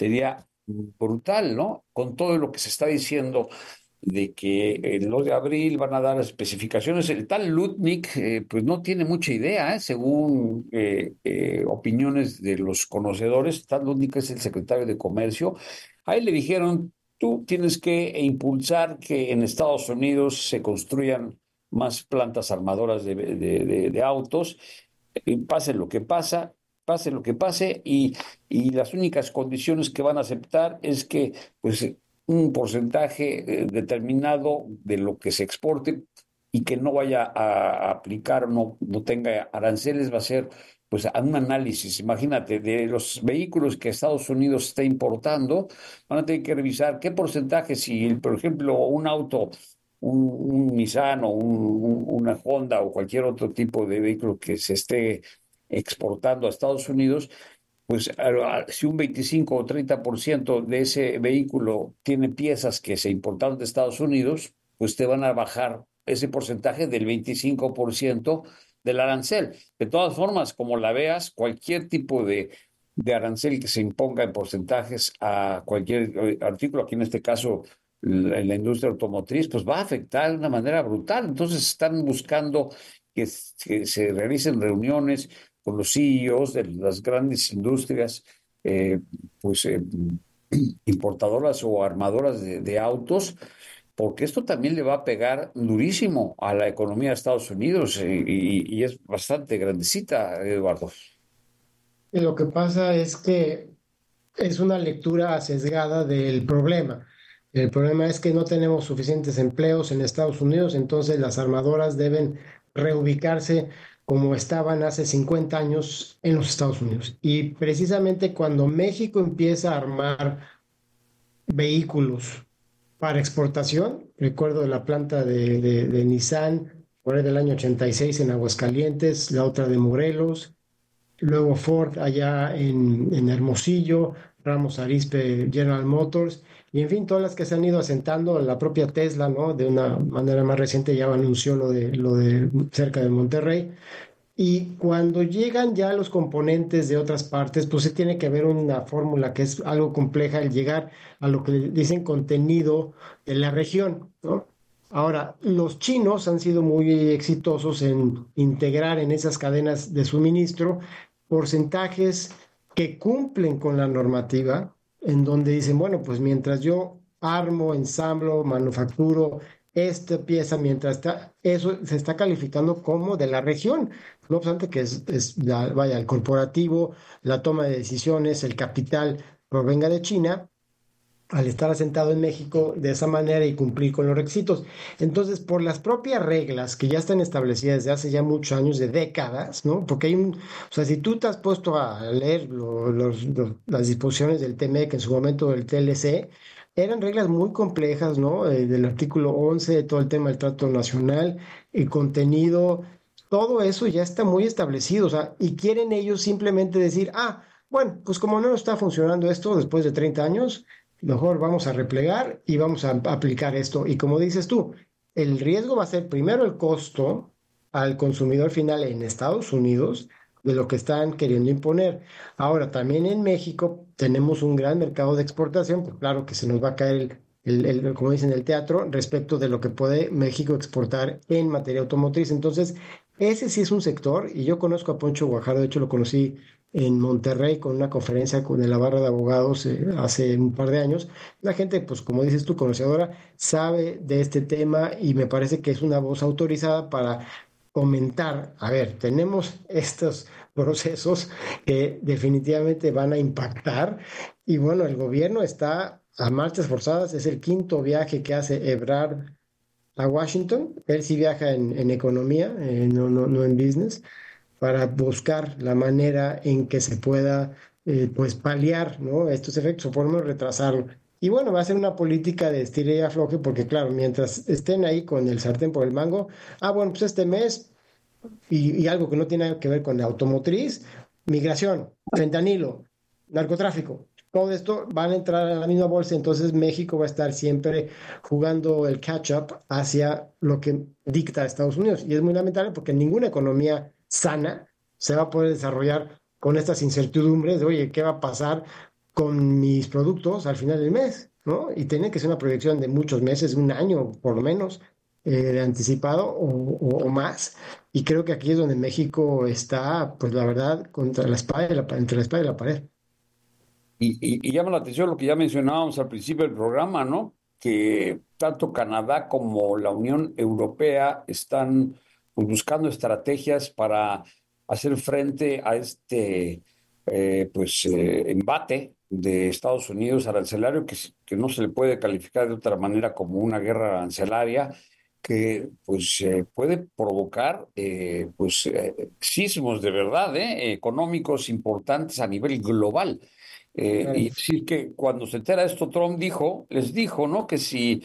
brutal, ¿no? Con todo lo que se está diciendo de que el 2 de abril van a dar especificaciones. El tal Lutnick, pues no tiene mucha idea, según opiniones de los conocedores. Tal Lutnick es el secretario de Comercio. A él le dijeron, tú tienes que impulsar que en Estados Unidos se construyan más plantas armadoras de autos, pase lo que pase, y las únicas condiciones que van a aceptar es que pues un porcentaje determinado de lo que se exporte y que no vaya a aplicar, no tenga aranceles, va a ser pues un análisis. Imagínate, de los vehículos que Estados Unidos está importando, van a tener que revisar qué porcentaje, si por ejemplo un auto, un Nissan o una Honda o cualquier otro tipo de vehículo que se esté exportando a Estados Unidos, pues si un 25 o 30% de ese vehículo tiene piezas que se importaron de Estados Unidos, pues te van a bajar ese porcentaje del 25% del arancel. De todas formas, como la veas, cualquier tipo de arancel que se imponga en porcentajes a cualquier artículo, aquí en este caso en la industria automotriz, pues va a afectar de una manera brutal. Entonces están buscando que se realicen reuniones con los CEOs de las grandes industrias importadoras o armadoras de autos, porque esto también le va a pegar durísimo a la economía de Estados Unidos y es bastante grandecita, Eduardo. Y lo que pasa es que es una lectura sesgada del problema. El problema es que no tenemos suficientes empleos en Estados Unidos, entonces las armadoras deben reubicarse como estaban hace 50 años en los Estados Unidos. Y precisamente cuando México empieza a armar vehículos para exportación, recuerdo la planta de Nissan, por ahí del año 86 en Aguascalientes, la otra de Morelos, luego Ford allá en Hermosillo, Ramos Arizpe, General Motors, y en fin, todas las que se han ido asentando, la propia Tesla, ¿no? De una manera más reciente ya anunció lo de cerca de Monterrey. Y cuando llegan ya los componentes de otras partes, pues se tiene que ver una fórmula que es algo compleja, el llegar a lo que dicen contenido de la región, ¿no? Ahora, los chinos han sido muy exitosos en integrar en esas cadenas de suministro porcentajes que cumplen con la normativa, en donde dicen, bueno, pues mientras yo armo, ensamblo, manufacturo esta pieza, eso se está calificando como de la región. No obstante que vaya, el corporativo, la toma de decisiones, el capital provenga de China, al estar asentado en México de esa manera y cumplir con los requisitos. Entonces, por las propias reglas que ya están establecidas desde hace ya muchos años, de décadas, ¿no? Porque o sea, si tú te has puesto a leer las disposiciones del TMEC, en su momento del TLC, eran reglas muy complejas, ¿no? Del artículo 11, todo el tema del trato nacional, el contenido, todo eso ya está muy establecido, o sea, y quieren ellos simplemente decir, ah, bueno, pues como no está funcionando esto después de 30 años, mejor vamos a replegar y vamos a aplicar esto. Y como dices tú, el riesgo va a ser primero el costo al consumidor final en Estados Unidos de lo que están queriendo imponer. Ahora, también en México tenemos un gran mercado de exportación, pues claro que se nos va a caer como dicen, el teatro respecto de lo que puede México exportar en materia automotriz. Entonces, ese sí es un sector, y yo conozco a Poncho Guajardo, de hecho lo conocí en Monterrey con una conferencia de la barra de abogados hace un par de años. La gente, pues como dices tú, conocedora, sabe de este tema y me parece que es una voz autorizada para comentar, a ver, tenemos estos procesos que definitivamente van a impactar y bueno, el gobierno está a marchas forzadas, es el quinto viaje que hace Ebrard a Washington, él sí viaja en economía, no en business, para buscar la manera en que se pueda pues paliar, ¿no?, estos efectos o por lo menos retrasarlo. Y bueno, va a ser una política de estira y afloje porque claro, mientras estén ahí con el sartén por el mango, bueno, pues este mes y algo que no tiene nada que ver con la automotriz, migración, fentanilo, narcotráfico, todo esto van a entrar a la misma bolsa, entonces México va a estar siempre jugando el catch-up hacia lo que dicta Estados Unidos. Y es muy lamentable porque ninguna economía sana se va a poder desarrollar con estas incertidumbres de, oye, ¿qué va a pasar con mis productos al final del mes? ¿No? Y tiene que ser una proyección de muchos meses, un año por lo menos, de anticipado o más. Y creo que aquí es donde México está, pues la verdad, contra la espada entre la espada y la pared. Y llama la atención lo que ya mencionábamos al principio del programa, ¿no? Que tanto Canadá como la Unión Europea están pues, buscando estrategias para hacer frente a este embate de Estados Unidos arancelario, que no se le puede calificar de otra manera como una guerra arancelaria, que pues puede provocar sismos de verdad, económicos importantes a nivel global. Y decir que cuando se entera esto, Trump les dijo, ¿no? Que si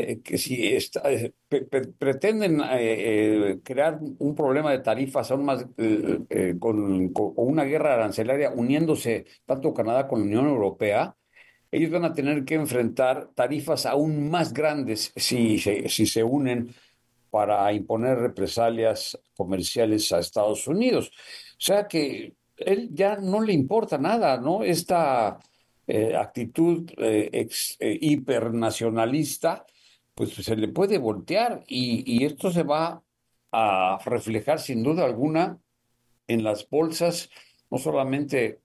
pretenden crear un problema de tarifas aún más con una guerra arancelaria uniéndose tanto Canadá con la Unión Europea, ellos van a tener que enfrentar tarifas aún más grandes si se unen para imponer represalias comerciales a Estados Unidos. O sea que él ya no le importa nada, ¿no? Esta actitud hipernacionalista, pues se le puede voltear y esto se va a reflejar sin duda alguna en las bolsas, no solamente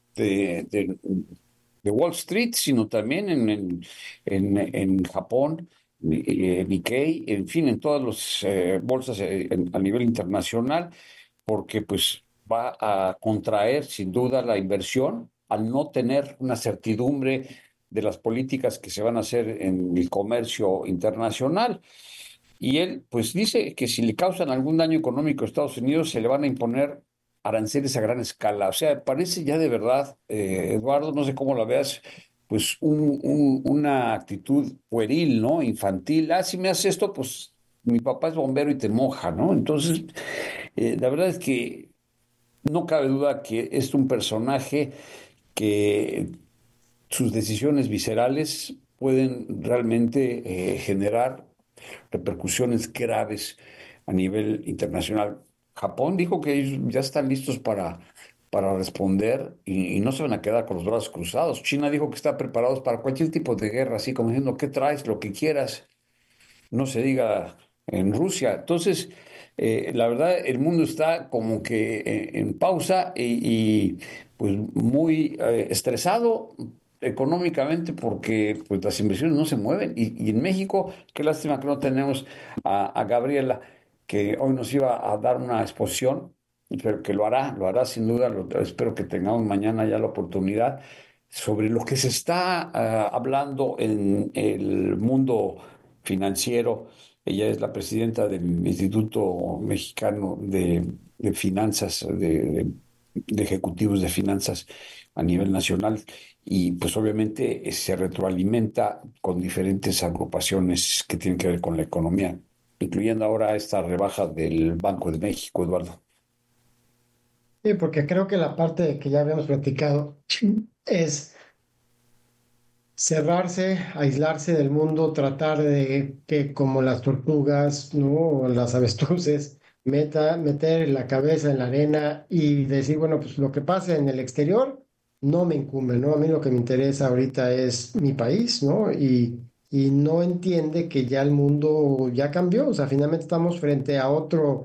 de Wall Street, sino también en Japón, Nikkei, en fin, en todas las bolsas a nivel internacional, porque pues va a contraer sin duda la inversión al no tener una certidumbre de las políticas que se van a hacer en el comercio internacional. Y él pues dice que si le causan algún daño económico a Estados Unidos, se le van a imponer aranceles a gran escala. O sea, parece ya de verdad, Eduardo, no sé cómo la veas, pues una actitud pueril, ¿no? Infantil. Si me haces esto, pues mi papá es bombero y te moja, ¿no? Entonces, la verdad es que no cabe duda que es un personaje que sus decisiones viscerales pueden realmente generar repercusiones graves a nivel internacional. Japón dijo que ellos ya están listos para responder y no se van a quedar con los brazos cruzados. China dijo que está preparados para cualquier tipo de guerra, así como diciendo, ¿qué traes? Lo que quieras. No se diga en Rusia. Entonces, la verdad, el mundo está como que en pausa pues muy estresado económicamente porque pues las inversiones no se mueven. Y en México, qué lástima que no tenemos a Gabriela, que hoy nos iba a dar una exposición, pero que lo hará sin duda, espero que tengamos mañana ya la oportunidad, sobre lo que se está hablando en el mundo financiero. Ella es la presidenta del Instituto Mexicano de Finanzas, ejecutivos de finanzas a nivel nacional y pues obviamente se retroalimenta con diferentes agrupaciones que tienen que ver con la economía, incluyendo ahora esta rebaja del Banco de México, Eduardo. Sí, porque creo que la parte que ya habíamos platicado es cerrarse, aislarse del mundo, tratar de que como las tortugas, ¿no? O las avestruces, meter la cabeza en la arena y decir, bueno, pues lo que pasa en el exterior no me incumbe, ¿no? A mí lo que me interesa ahorita es mi país, ¿no? Y no entiende que ya el mundo ya cambió, o sea, finalmente estamos frente a otro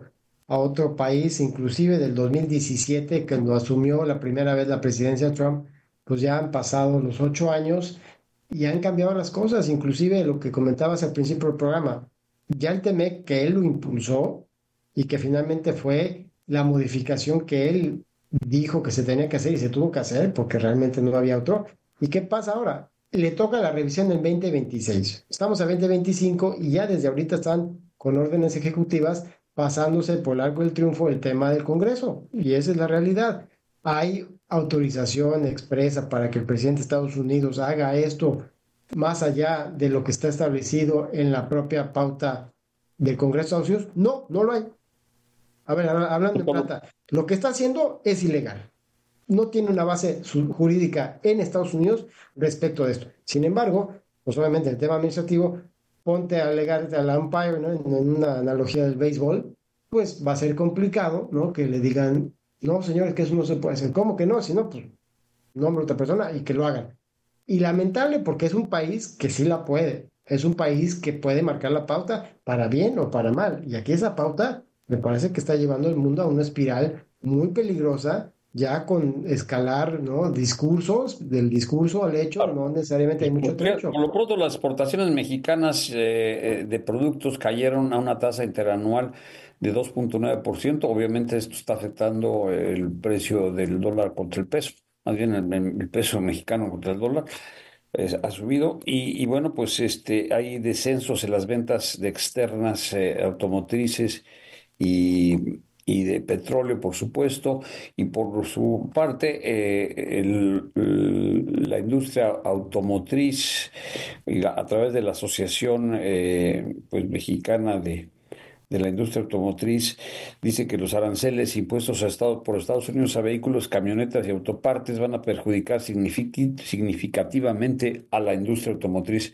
país, inclusive del 2017, cuando asumió la primera vez la presidencia Trump, pues ya han pasado los 8 años y han cambiado las cosas, inclusive lo que comentabas al principio del programa, ya el TEMEC que él lo impulsó y que finalmente fue la modificación que él dijo que se tenía que hacer y se tuvo que hacer porque realmente no había otro. ¿Y qué pasa ahora? Le toca la revisión en 2026. Estamos a 2025 y ya desde ahorita están con órdenes ejecutivas pasándose por largo el triunfo el tema del Congreso. Y esa es la realidad. Hay autorización expresa para que el presidente de Estados Unidos haga esto más allá de lo que está establecido en la propia pauta del Congreso de Estados Unidos. No, no lo hay. A ver, hablando de plata, lo que está haciendo es ilegal. No tiene una base jurídica en Estados Unidos respecto de esto. Sin embargo, pues obviamente el tema administrativo, ponte a alegar al umpire, ¿no? En una analogía del béisbol, pues va a ser complicado, ¿no? Que le digan, no, señores, que eso no se puede hacer. ¿Cómo que no? Si no, pues nombre a otra persona y que lo hagan. Y lamentable porque es un país que sí la puede. Es un país que puede marcar la pauta para bien o para mal. Y aquí esa pauta me parece que está llevando el mundo a una espiral muy peligrosa, ya con escalar, ¿no? Discursos, del discurso al hecho, no necesariamente hay mucho trecho. Por lo pronto, las exportaciones mexicanas de productos cayeron a una tasa interanual de 2.9%. Obviamente esto está afectando el precio del dólar contra el peso, más bien el peso mexicano contra el dólar. Ha subido y bueno, pues hay descensos en las ventas de externas automotrices y de petróleo, por supuesto, y por su parte la industria automotriz a través de la Asociación pues mexicana de la industria automotriz dice que los aranceles impuestos por Estados Unidos a vehículos, camionetas y autopartes van a perjudicar significativamente a la industria automotriz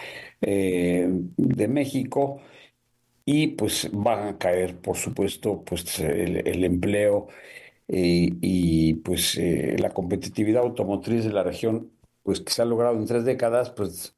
de México. Y pues van a caer, por supuesto, pues el empleo y pues la competitividad automotriz de la región, pues que se ha logrado en 3 décadas, pues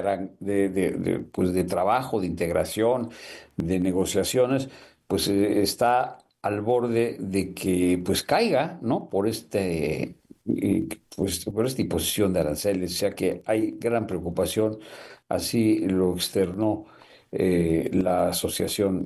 de trabajo, de integración, de negociaciones, pues está al borde de que pues caiga, ¿no? Por esta imposición de aranceles, o sea que hay gran preocupación, así lo externó la Asociación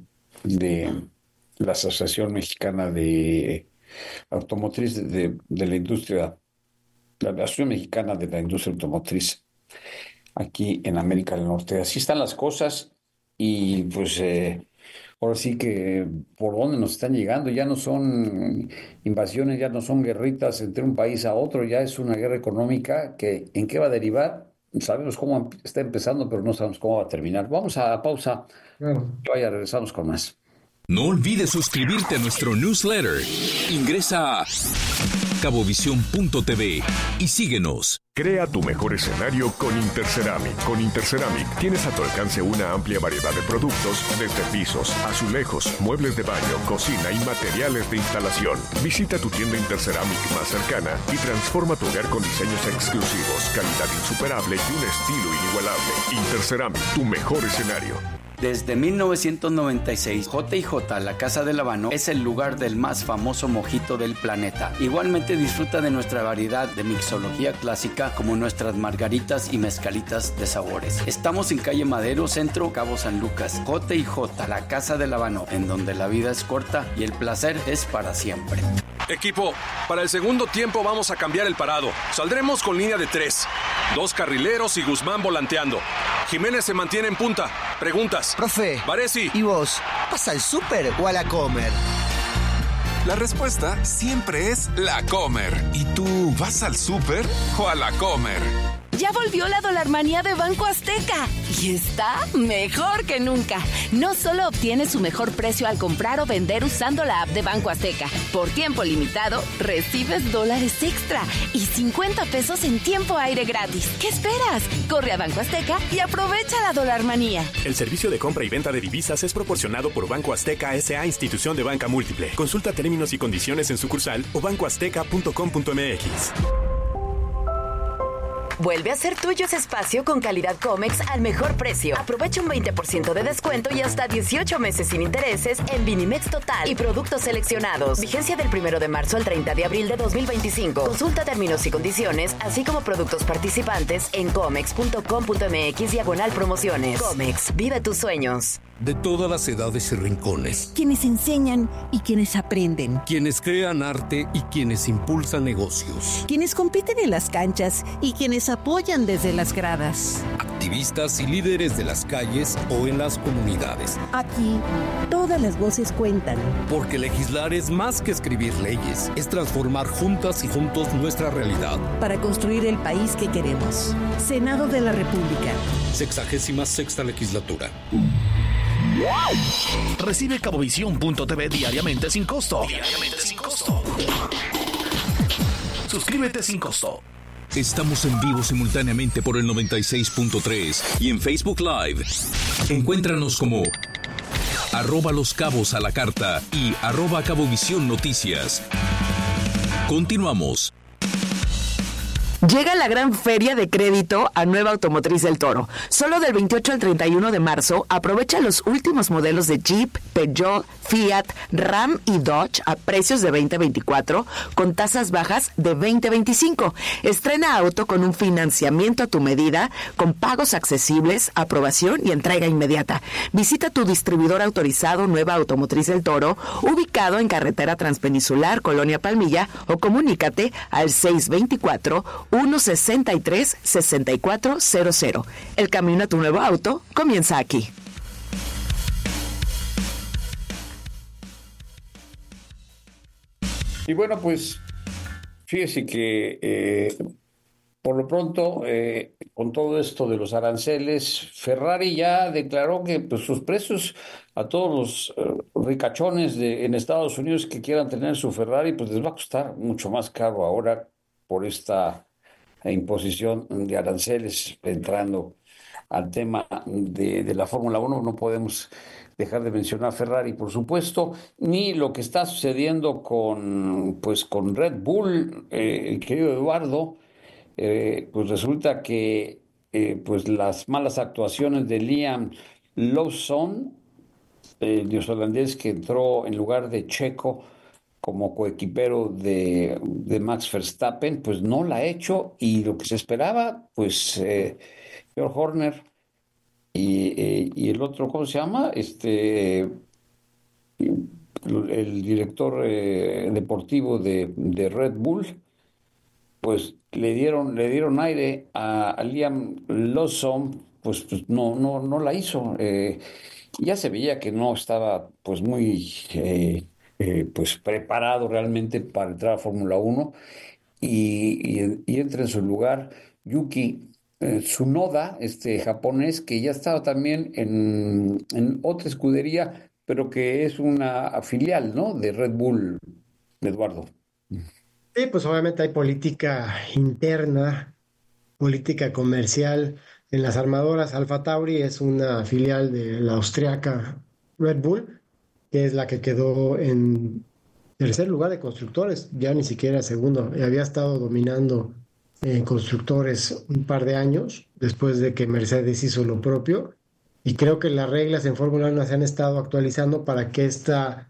Mexicana de Automotriz de la Industria, la Asociación Mexicana de la Industria Automotriz aquí en América del Norte. Así están las cosas y pues ahora sí que por dónde nos están llegando, ya no son invasiones, ya no son guerritas entre un país a otro, ya es una guerra económica que ¿en qué va a derivar? Sabemos cómo está empezando, pero no sabemos cómo va a terminar. Vamos a pausa. Vaya, regresamos con más. No olvides suscribirte a nuestro newsletter. Ingresa a cabovisión.tv y síguenos. Crea tu mejor escenario con Interceramic. Con Interceramic tienes a tu alcance una amplia variedad de productos, desde pisos, azulejos, muebles de baño, cocina y materiales de instalación. Visita tu tienda Interceramic más cercana y transforma tu hogar con diseños exclusivos, calidad insuperable y un estilo inigualable. Interceramic, tu mejor escenario. Desde 1996, J&J, la Casa del Habano, es el lugar del más famoso mojito del planeta. Igualmente disfruta de nuestra variedad de mixología clásica, como nuestras margaritas y mezcalitas de sabores. Estamos en calle Madero, Centro, Cabo San Lucas. J&J, la Casa del Habano, en donde la vida es corta y el placer es para siempre. Equipo, para el segundo tiempo vamos a cambiar el parado. Saldremos con línea de 3. 2 carrileros y Guzmán volanteando. Jiménez se mantiene en punta. Preguntas. Profe. Varesi. ¿Y vos? ¿Vas al súper o a la Comer? La respuesta siempre es La Comer. ¿Y tú vas al súper o a La Comer? Ya volvió la dolarmanía de Banco Azteca y está mejor que nunca. No solo obtienes su mejor precio al comprar o vender usando la app de Banco Azteca. Por tiempo limitado, recibes dólares extra y 50 pesos en tiempo aire gratis. ¿Qué esperas? Corre a Banco Azteca y aprovecha la dolarmanía. El servicio de compra y venta de divisas es proporcionado por Banco Azteca S.A., institución de banca múltiple. Consulta términos y condiciones en sucursal o bancoazteca.com.mx. Vuelve a ser tuyo ese espacio con calidad Comex al mejor precio. Aprovecha un 20% de descuento y hasta 18 meses sin intereses en Vinimex Total y productos seleccionados. Vigencia del 1 de marzo al 30 de abril de 2025. Consulta términos y condiciones, así como productos participantes en comex.com.mx/promociones. Comex, vive tus sueños. De todas las edades y rincones. Quienes enseñan y quienes aprenden. Quienes crean arte y quienes impulsan negocios. Quienes compiten en las canchas y quienes apoyan desde las gradas. Activistas y líderes de las calles o en las comunidades. Aquí, todas las voces cuentan. Porque legislar es más que escribir leyes. Es transformar juntas y juntos nuestra realidad. Para construir el país que queremos. Senado de la República. 66ª legislatura. Recibe Cabovisión.tv diariamente sin costo. Suscríbete sin costo. Estamos en vivo simultáneamente por el 96.3 y en Facebook Live. Encuéntranos como @loscabos_a_la_carta y @Cabovisión Noticias. Continuamos. Llega la gran feria de crédito a Nueva Automotriz del Toro. Solo del 28 al 31 de marzo, aprovecha los últimos modelos de Jeep, Peugeot, Fiat, Ram y Dodge a precios de 2024 con tasas bajas de 2025. Estrena auto con un financiamiento a tu medida, con pagos accesibles, aprobación y entrega inmediata. Visita tu distribuidor autorizado Nueva Automotriz del Toro, ubicado en Carretera Transpeninsular, Colonia Palmilla, o comunícate al 624-163-6400. El camino a tu nuevo auto comienza aquí. Y bueno, pues fíjese que por lo pronto, con todo esto de los aranceles, Ferrari ya declaró que pues, sus precios a todos los ricachones en Estados Unidos que quieran tener su Ferrari, pues les va a costar mucho más caro ahora por esta imposición de aranceles. Entrando al tema de la Fórmula 1, no podemos dejar de mencionar Ferrari, por supuesto, ni lo que está sucediendo con Red Bull, el querido Eduardo. Pues resulta que pues las malas actuaciones de Liam Lawson, el neozelandés que entró en lugar de Checo como coequipero de Max Verstappen, pues no la ha hecho, y lo que se esperaba, pues Georg Horner y el otro, ¿cómo se llama? El director deportivo de Red Bull, pues le dieron aire a Liam Lawson, pues no la hizo. Ya se veía que no estaba pues muy pues preparado realmente para entrar a Fórmula 1, y entra en su lugar Yuki Tsunoda, japonés, que ya estaba también en otra escudería, pero que es una filial, ¿no?, de Red Bull, Eduardo. Sí, pues obviamente hay política interna, política comercial en las armadoras. Alfa Tauri es una filial de la austriaca Red Bull, que es la que quedó en tercer lugar de constructores, ya ni siquiera segundo. Había estado dominando en constructores un par de años después de que Mercedes hizo lo propio, y creo que las reglas en Fórmula 1 se han estado actualizando para que esta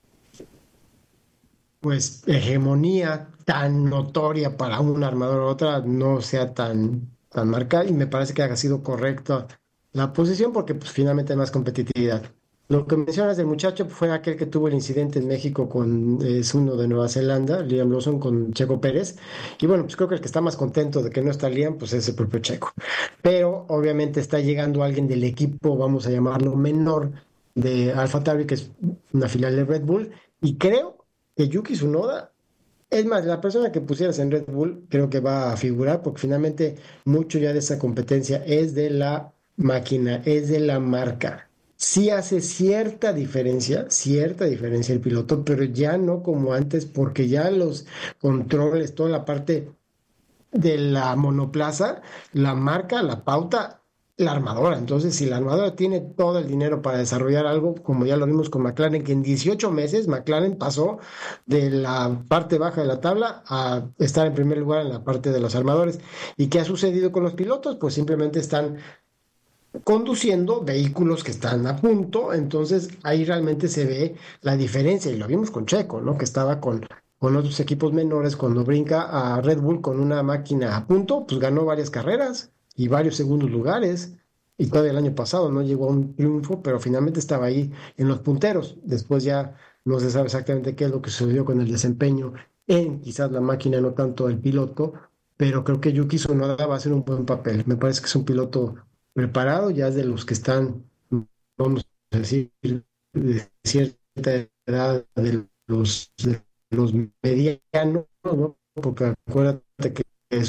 pues hegemonía tan notoria para una armadora u otra no sea tan marcada, y me parece que ha sido correcta la posición porque pues finalmente hay más competitividad. Lo que mencionas del muchacho fue aquel que tuvo el incidente en México es uno de Nueva Zelanda, Liam Lawson, con Checo Pérez, y bueno, pues creo que el que está más contento de que no está Liam, pues es el propio Checo, pero obviamente está llegando alguien del equipo, vamos a llamarlo menor, de Alfa Tauri, que es una filial de Red Bull, y creo que Yuki Tsunoda, es más, la persona que pusieras en Red Bull creo que va a figurar porque finalmente mucho ya de esa competencia es de la máquina, es de la marca. Sí hace cierta diferencia el piloto, pero ya no como antes porque ya los controles, toda la parte de la monoplaza, la marca, la pauta, la armadora. Entonces, si la armadora tiene todo el dinero para desarrollar algo, como ya lo vimos con McLaren, que en 18 meses McLaren pasó de la parte baja de la tabla a estar en primer lugar en la parte de los armadores. ¿Y qué ha sucedido con los pilotos? Pues simplemente están conduciendo vehículos que están a punto, entonces ahí realmente se ve la diferencia, y lo vimos con Checo, ¿no? Que estaba con otros equipos menores, cuando brinca a Red Bull con una máquina a punto, pues ganó varias carreras y varios segundos lugares, y todavía el año pasado no llegó a un triunfo, pero finalmente estaba ahí en los punteros. Después ya no se sabe exactamente qué es lo que sucedió con el desempeño en quizás la máquina, no tanto el piloto, pero creo que Yuki Tsunoda va a hacer un buen papel. Me parece que es un piloto preparado, ya es de los que están, vamos a decir, de cierta edad, de los medianos, ¿no? Porque acuérdate que es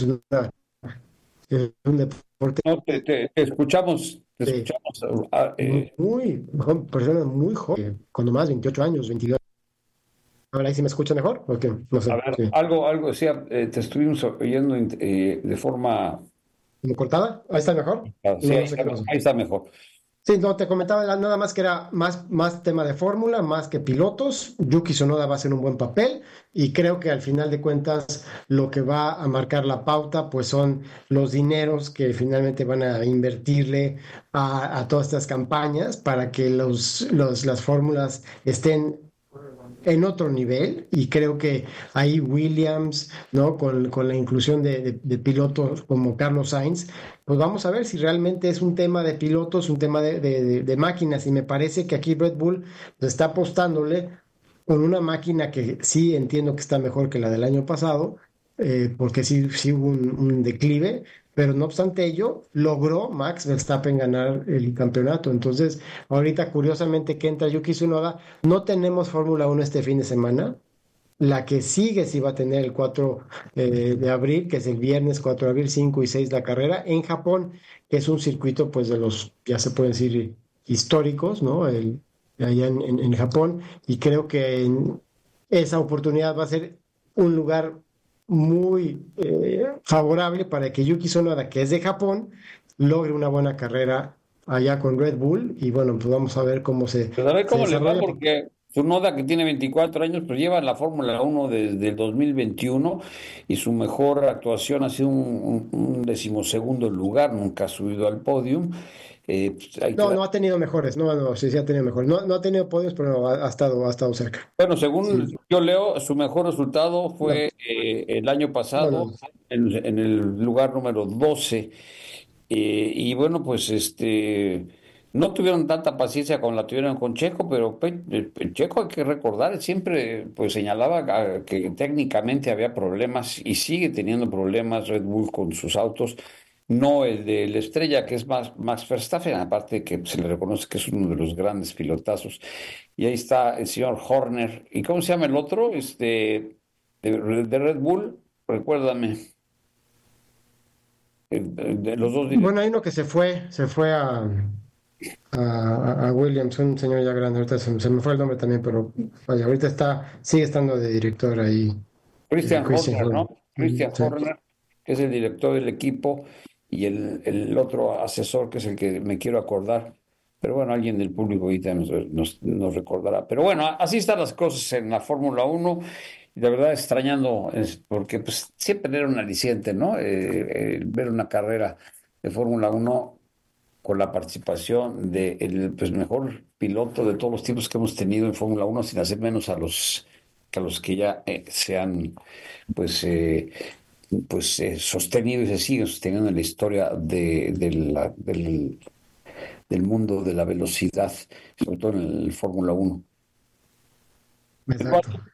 un deporte. No, te escuchamos, te escuchamos. Personas muy jóvenes, cuando más 28 años, 22. Ahora ahí sí me escucha mejor, porque no sé. A ver, sí. algo decía, te estuvimos oyendo de forma... ¿Me cortaba? ¿Ahí está mejor? Sí, no, ahí está mejor. Sí, no, te comentaba nada más que era más tema de fórmula, más que pilotos. Yuki Tsunoda va a hacer un buen papel y creo que al final de cuentas lo que va a marcar la pauta pues son los dineros que finalmente van a invertirle a todas estas campañas para que las fórmulas estén en otro nivel, y creo que ahí Williams, ¿no? Con la inclusión de pilotos como Carlos Sainz, pues vamos a ver si realmente es un tema de pilotos, un tema de máquinas, y me parece que aquí Red Bull está apostándole con una máquina que sí entiendo que está mejor que la del año pasado, porque sí hubo un declive, pero no obstante ello, logró Max Verstappen ganar el campeonato. Entonces, ahorita curiosamente que entra Yuki Tsunoda, no tenemos Fórmula 1 este fin de semana. La que sigue sí va a tener el 4 de abril, que es el viernes 4 de abril, 5 y 6 la carrera en Japón, que es un circuito pues de los, ya se pueden decir, históricos, ¿no? Allá en Japón, y creo que esa oportunidad va a ser un lugar muy favorable para que Yuki Tsunoda, que es de Japón, logre una buena carrera allá con Red Bull, y bueno, pues vamos a ver cómo Pues a ver cómo le va, porque Tsunoda, que tiene 24 años, pues lleva la Fórmula 1 desde el 2021 y su mejor actuación ha sido un 12º lugar, nunca ha subido al podium. No ha tenido mejores, sí ha tenido mejores. No ha tenido podios, pero ha estado cerca. Bueno, según yo leo, su mejor resultado fue el año pasado en el lugar número 12. Y bueno, pues no tuvieron tanta paciencia como la tuvieron con Checo, pero Checo, hay que recordar, siempre pues señalaba que técnicamente había problemas y sigue teniendo problemas Red Bull con sus autos. No el de la estrella, que es Max Verstappen, aparte que se le reconoce que es uno de los grandes pilotazos. Y ahí está el señor Horner. ¿Y cómo se llama el otro? De Red Bull, recuérdame. De los dos. Bueno, hay uno que se fue a Williams, un señor ya grande, ahorita se me fue el nombre también, pero vaya, ahorita sigue estando de director ahí. Christian Horner, ¿no? Christian Horner, que es el director del equipo, y el otro asesor, que es el que me quiero acordar. Pero bueno, alguien del público ahorita nos recordará. Pero bueno, así están las cosas en la Fórmula 1. Y la verdad, extrañando, porque pues siempre era un aliciente, ¿no? Ver una carrera de Fórmula 1 con la participación del pues, mejor piloto de todos los tiempos que hemos tenido en Fórmula 1, sin hacer menos a los que ya se han sostenido y se siguen sosteniendo en la historia del mundo de la velocidad, sobre todo en el Fórmula 1. Exacto.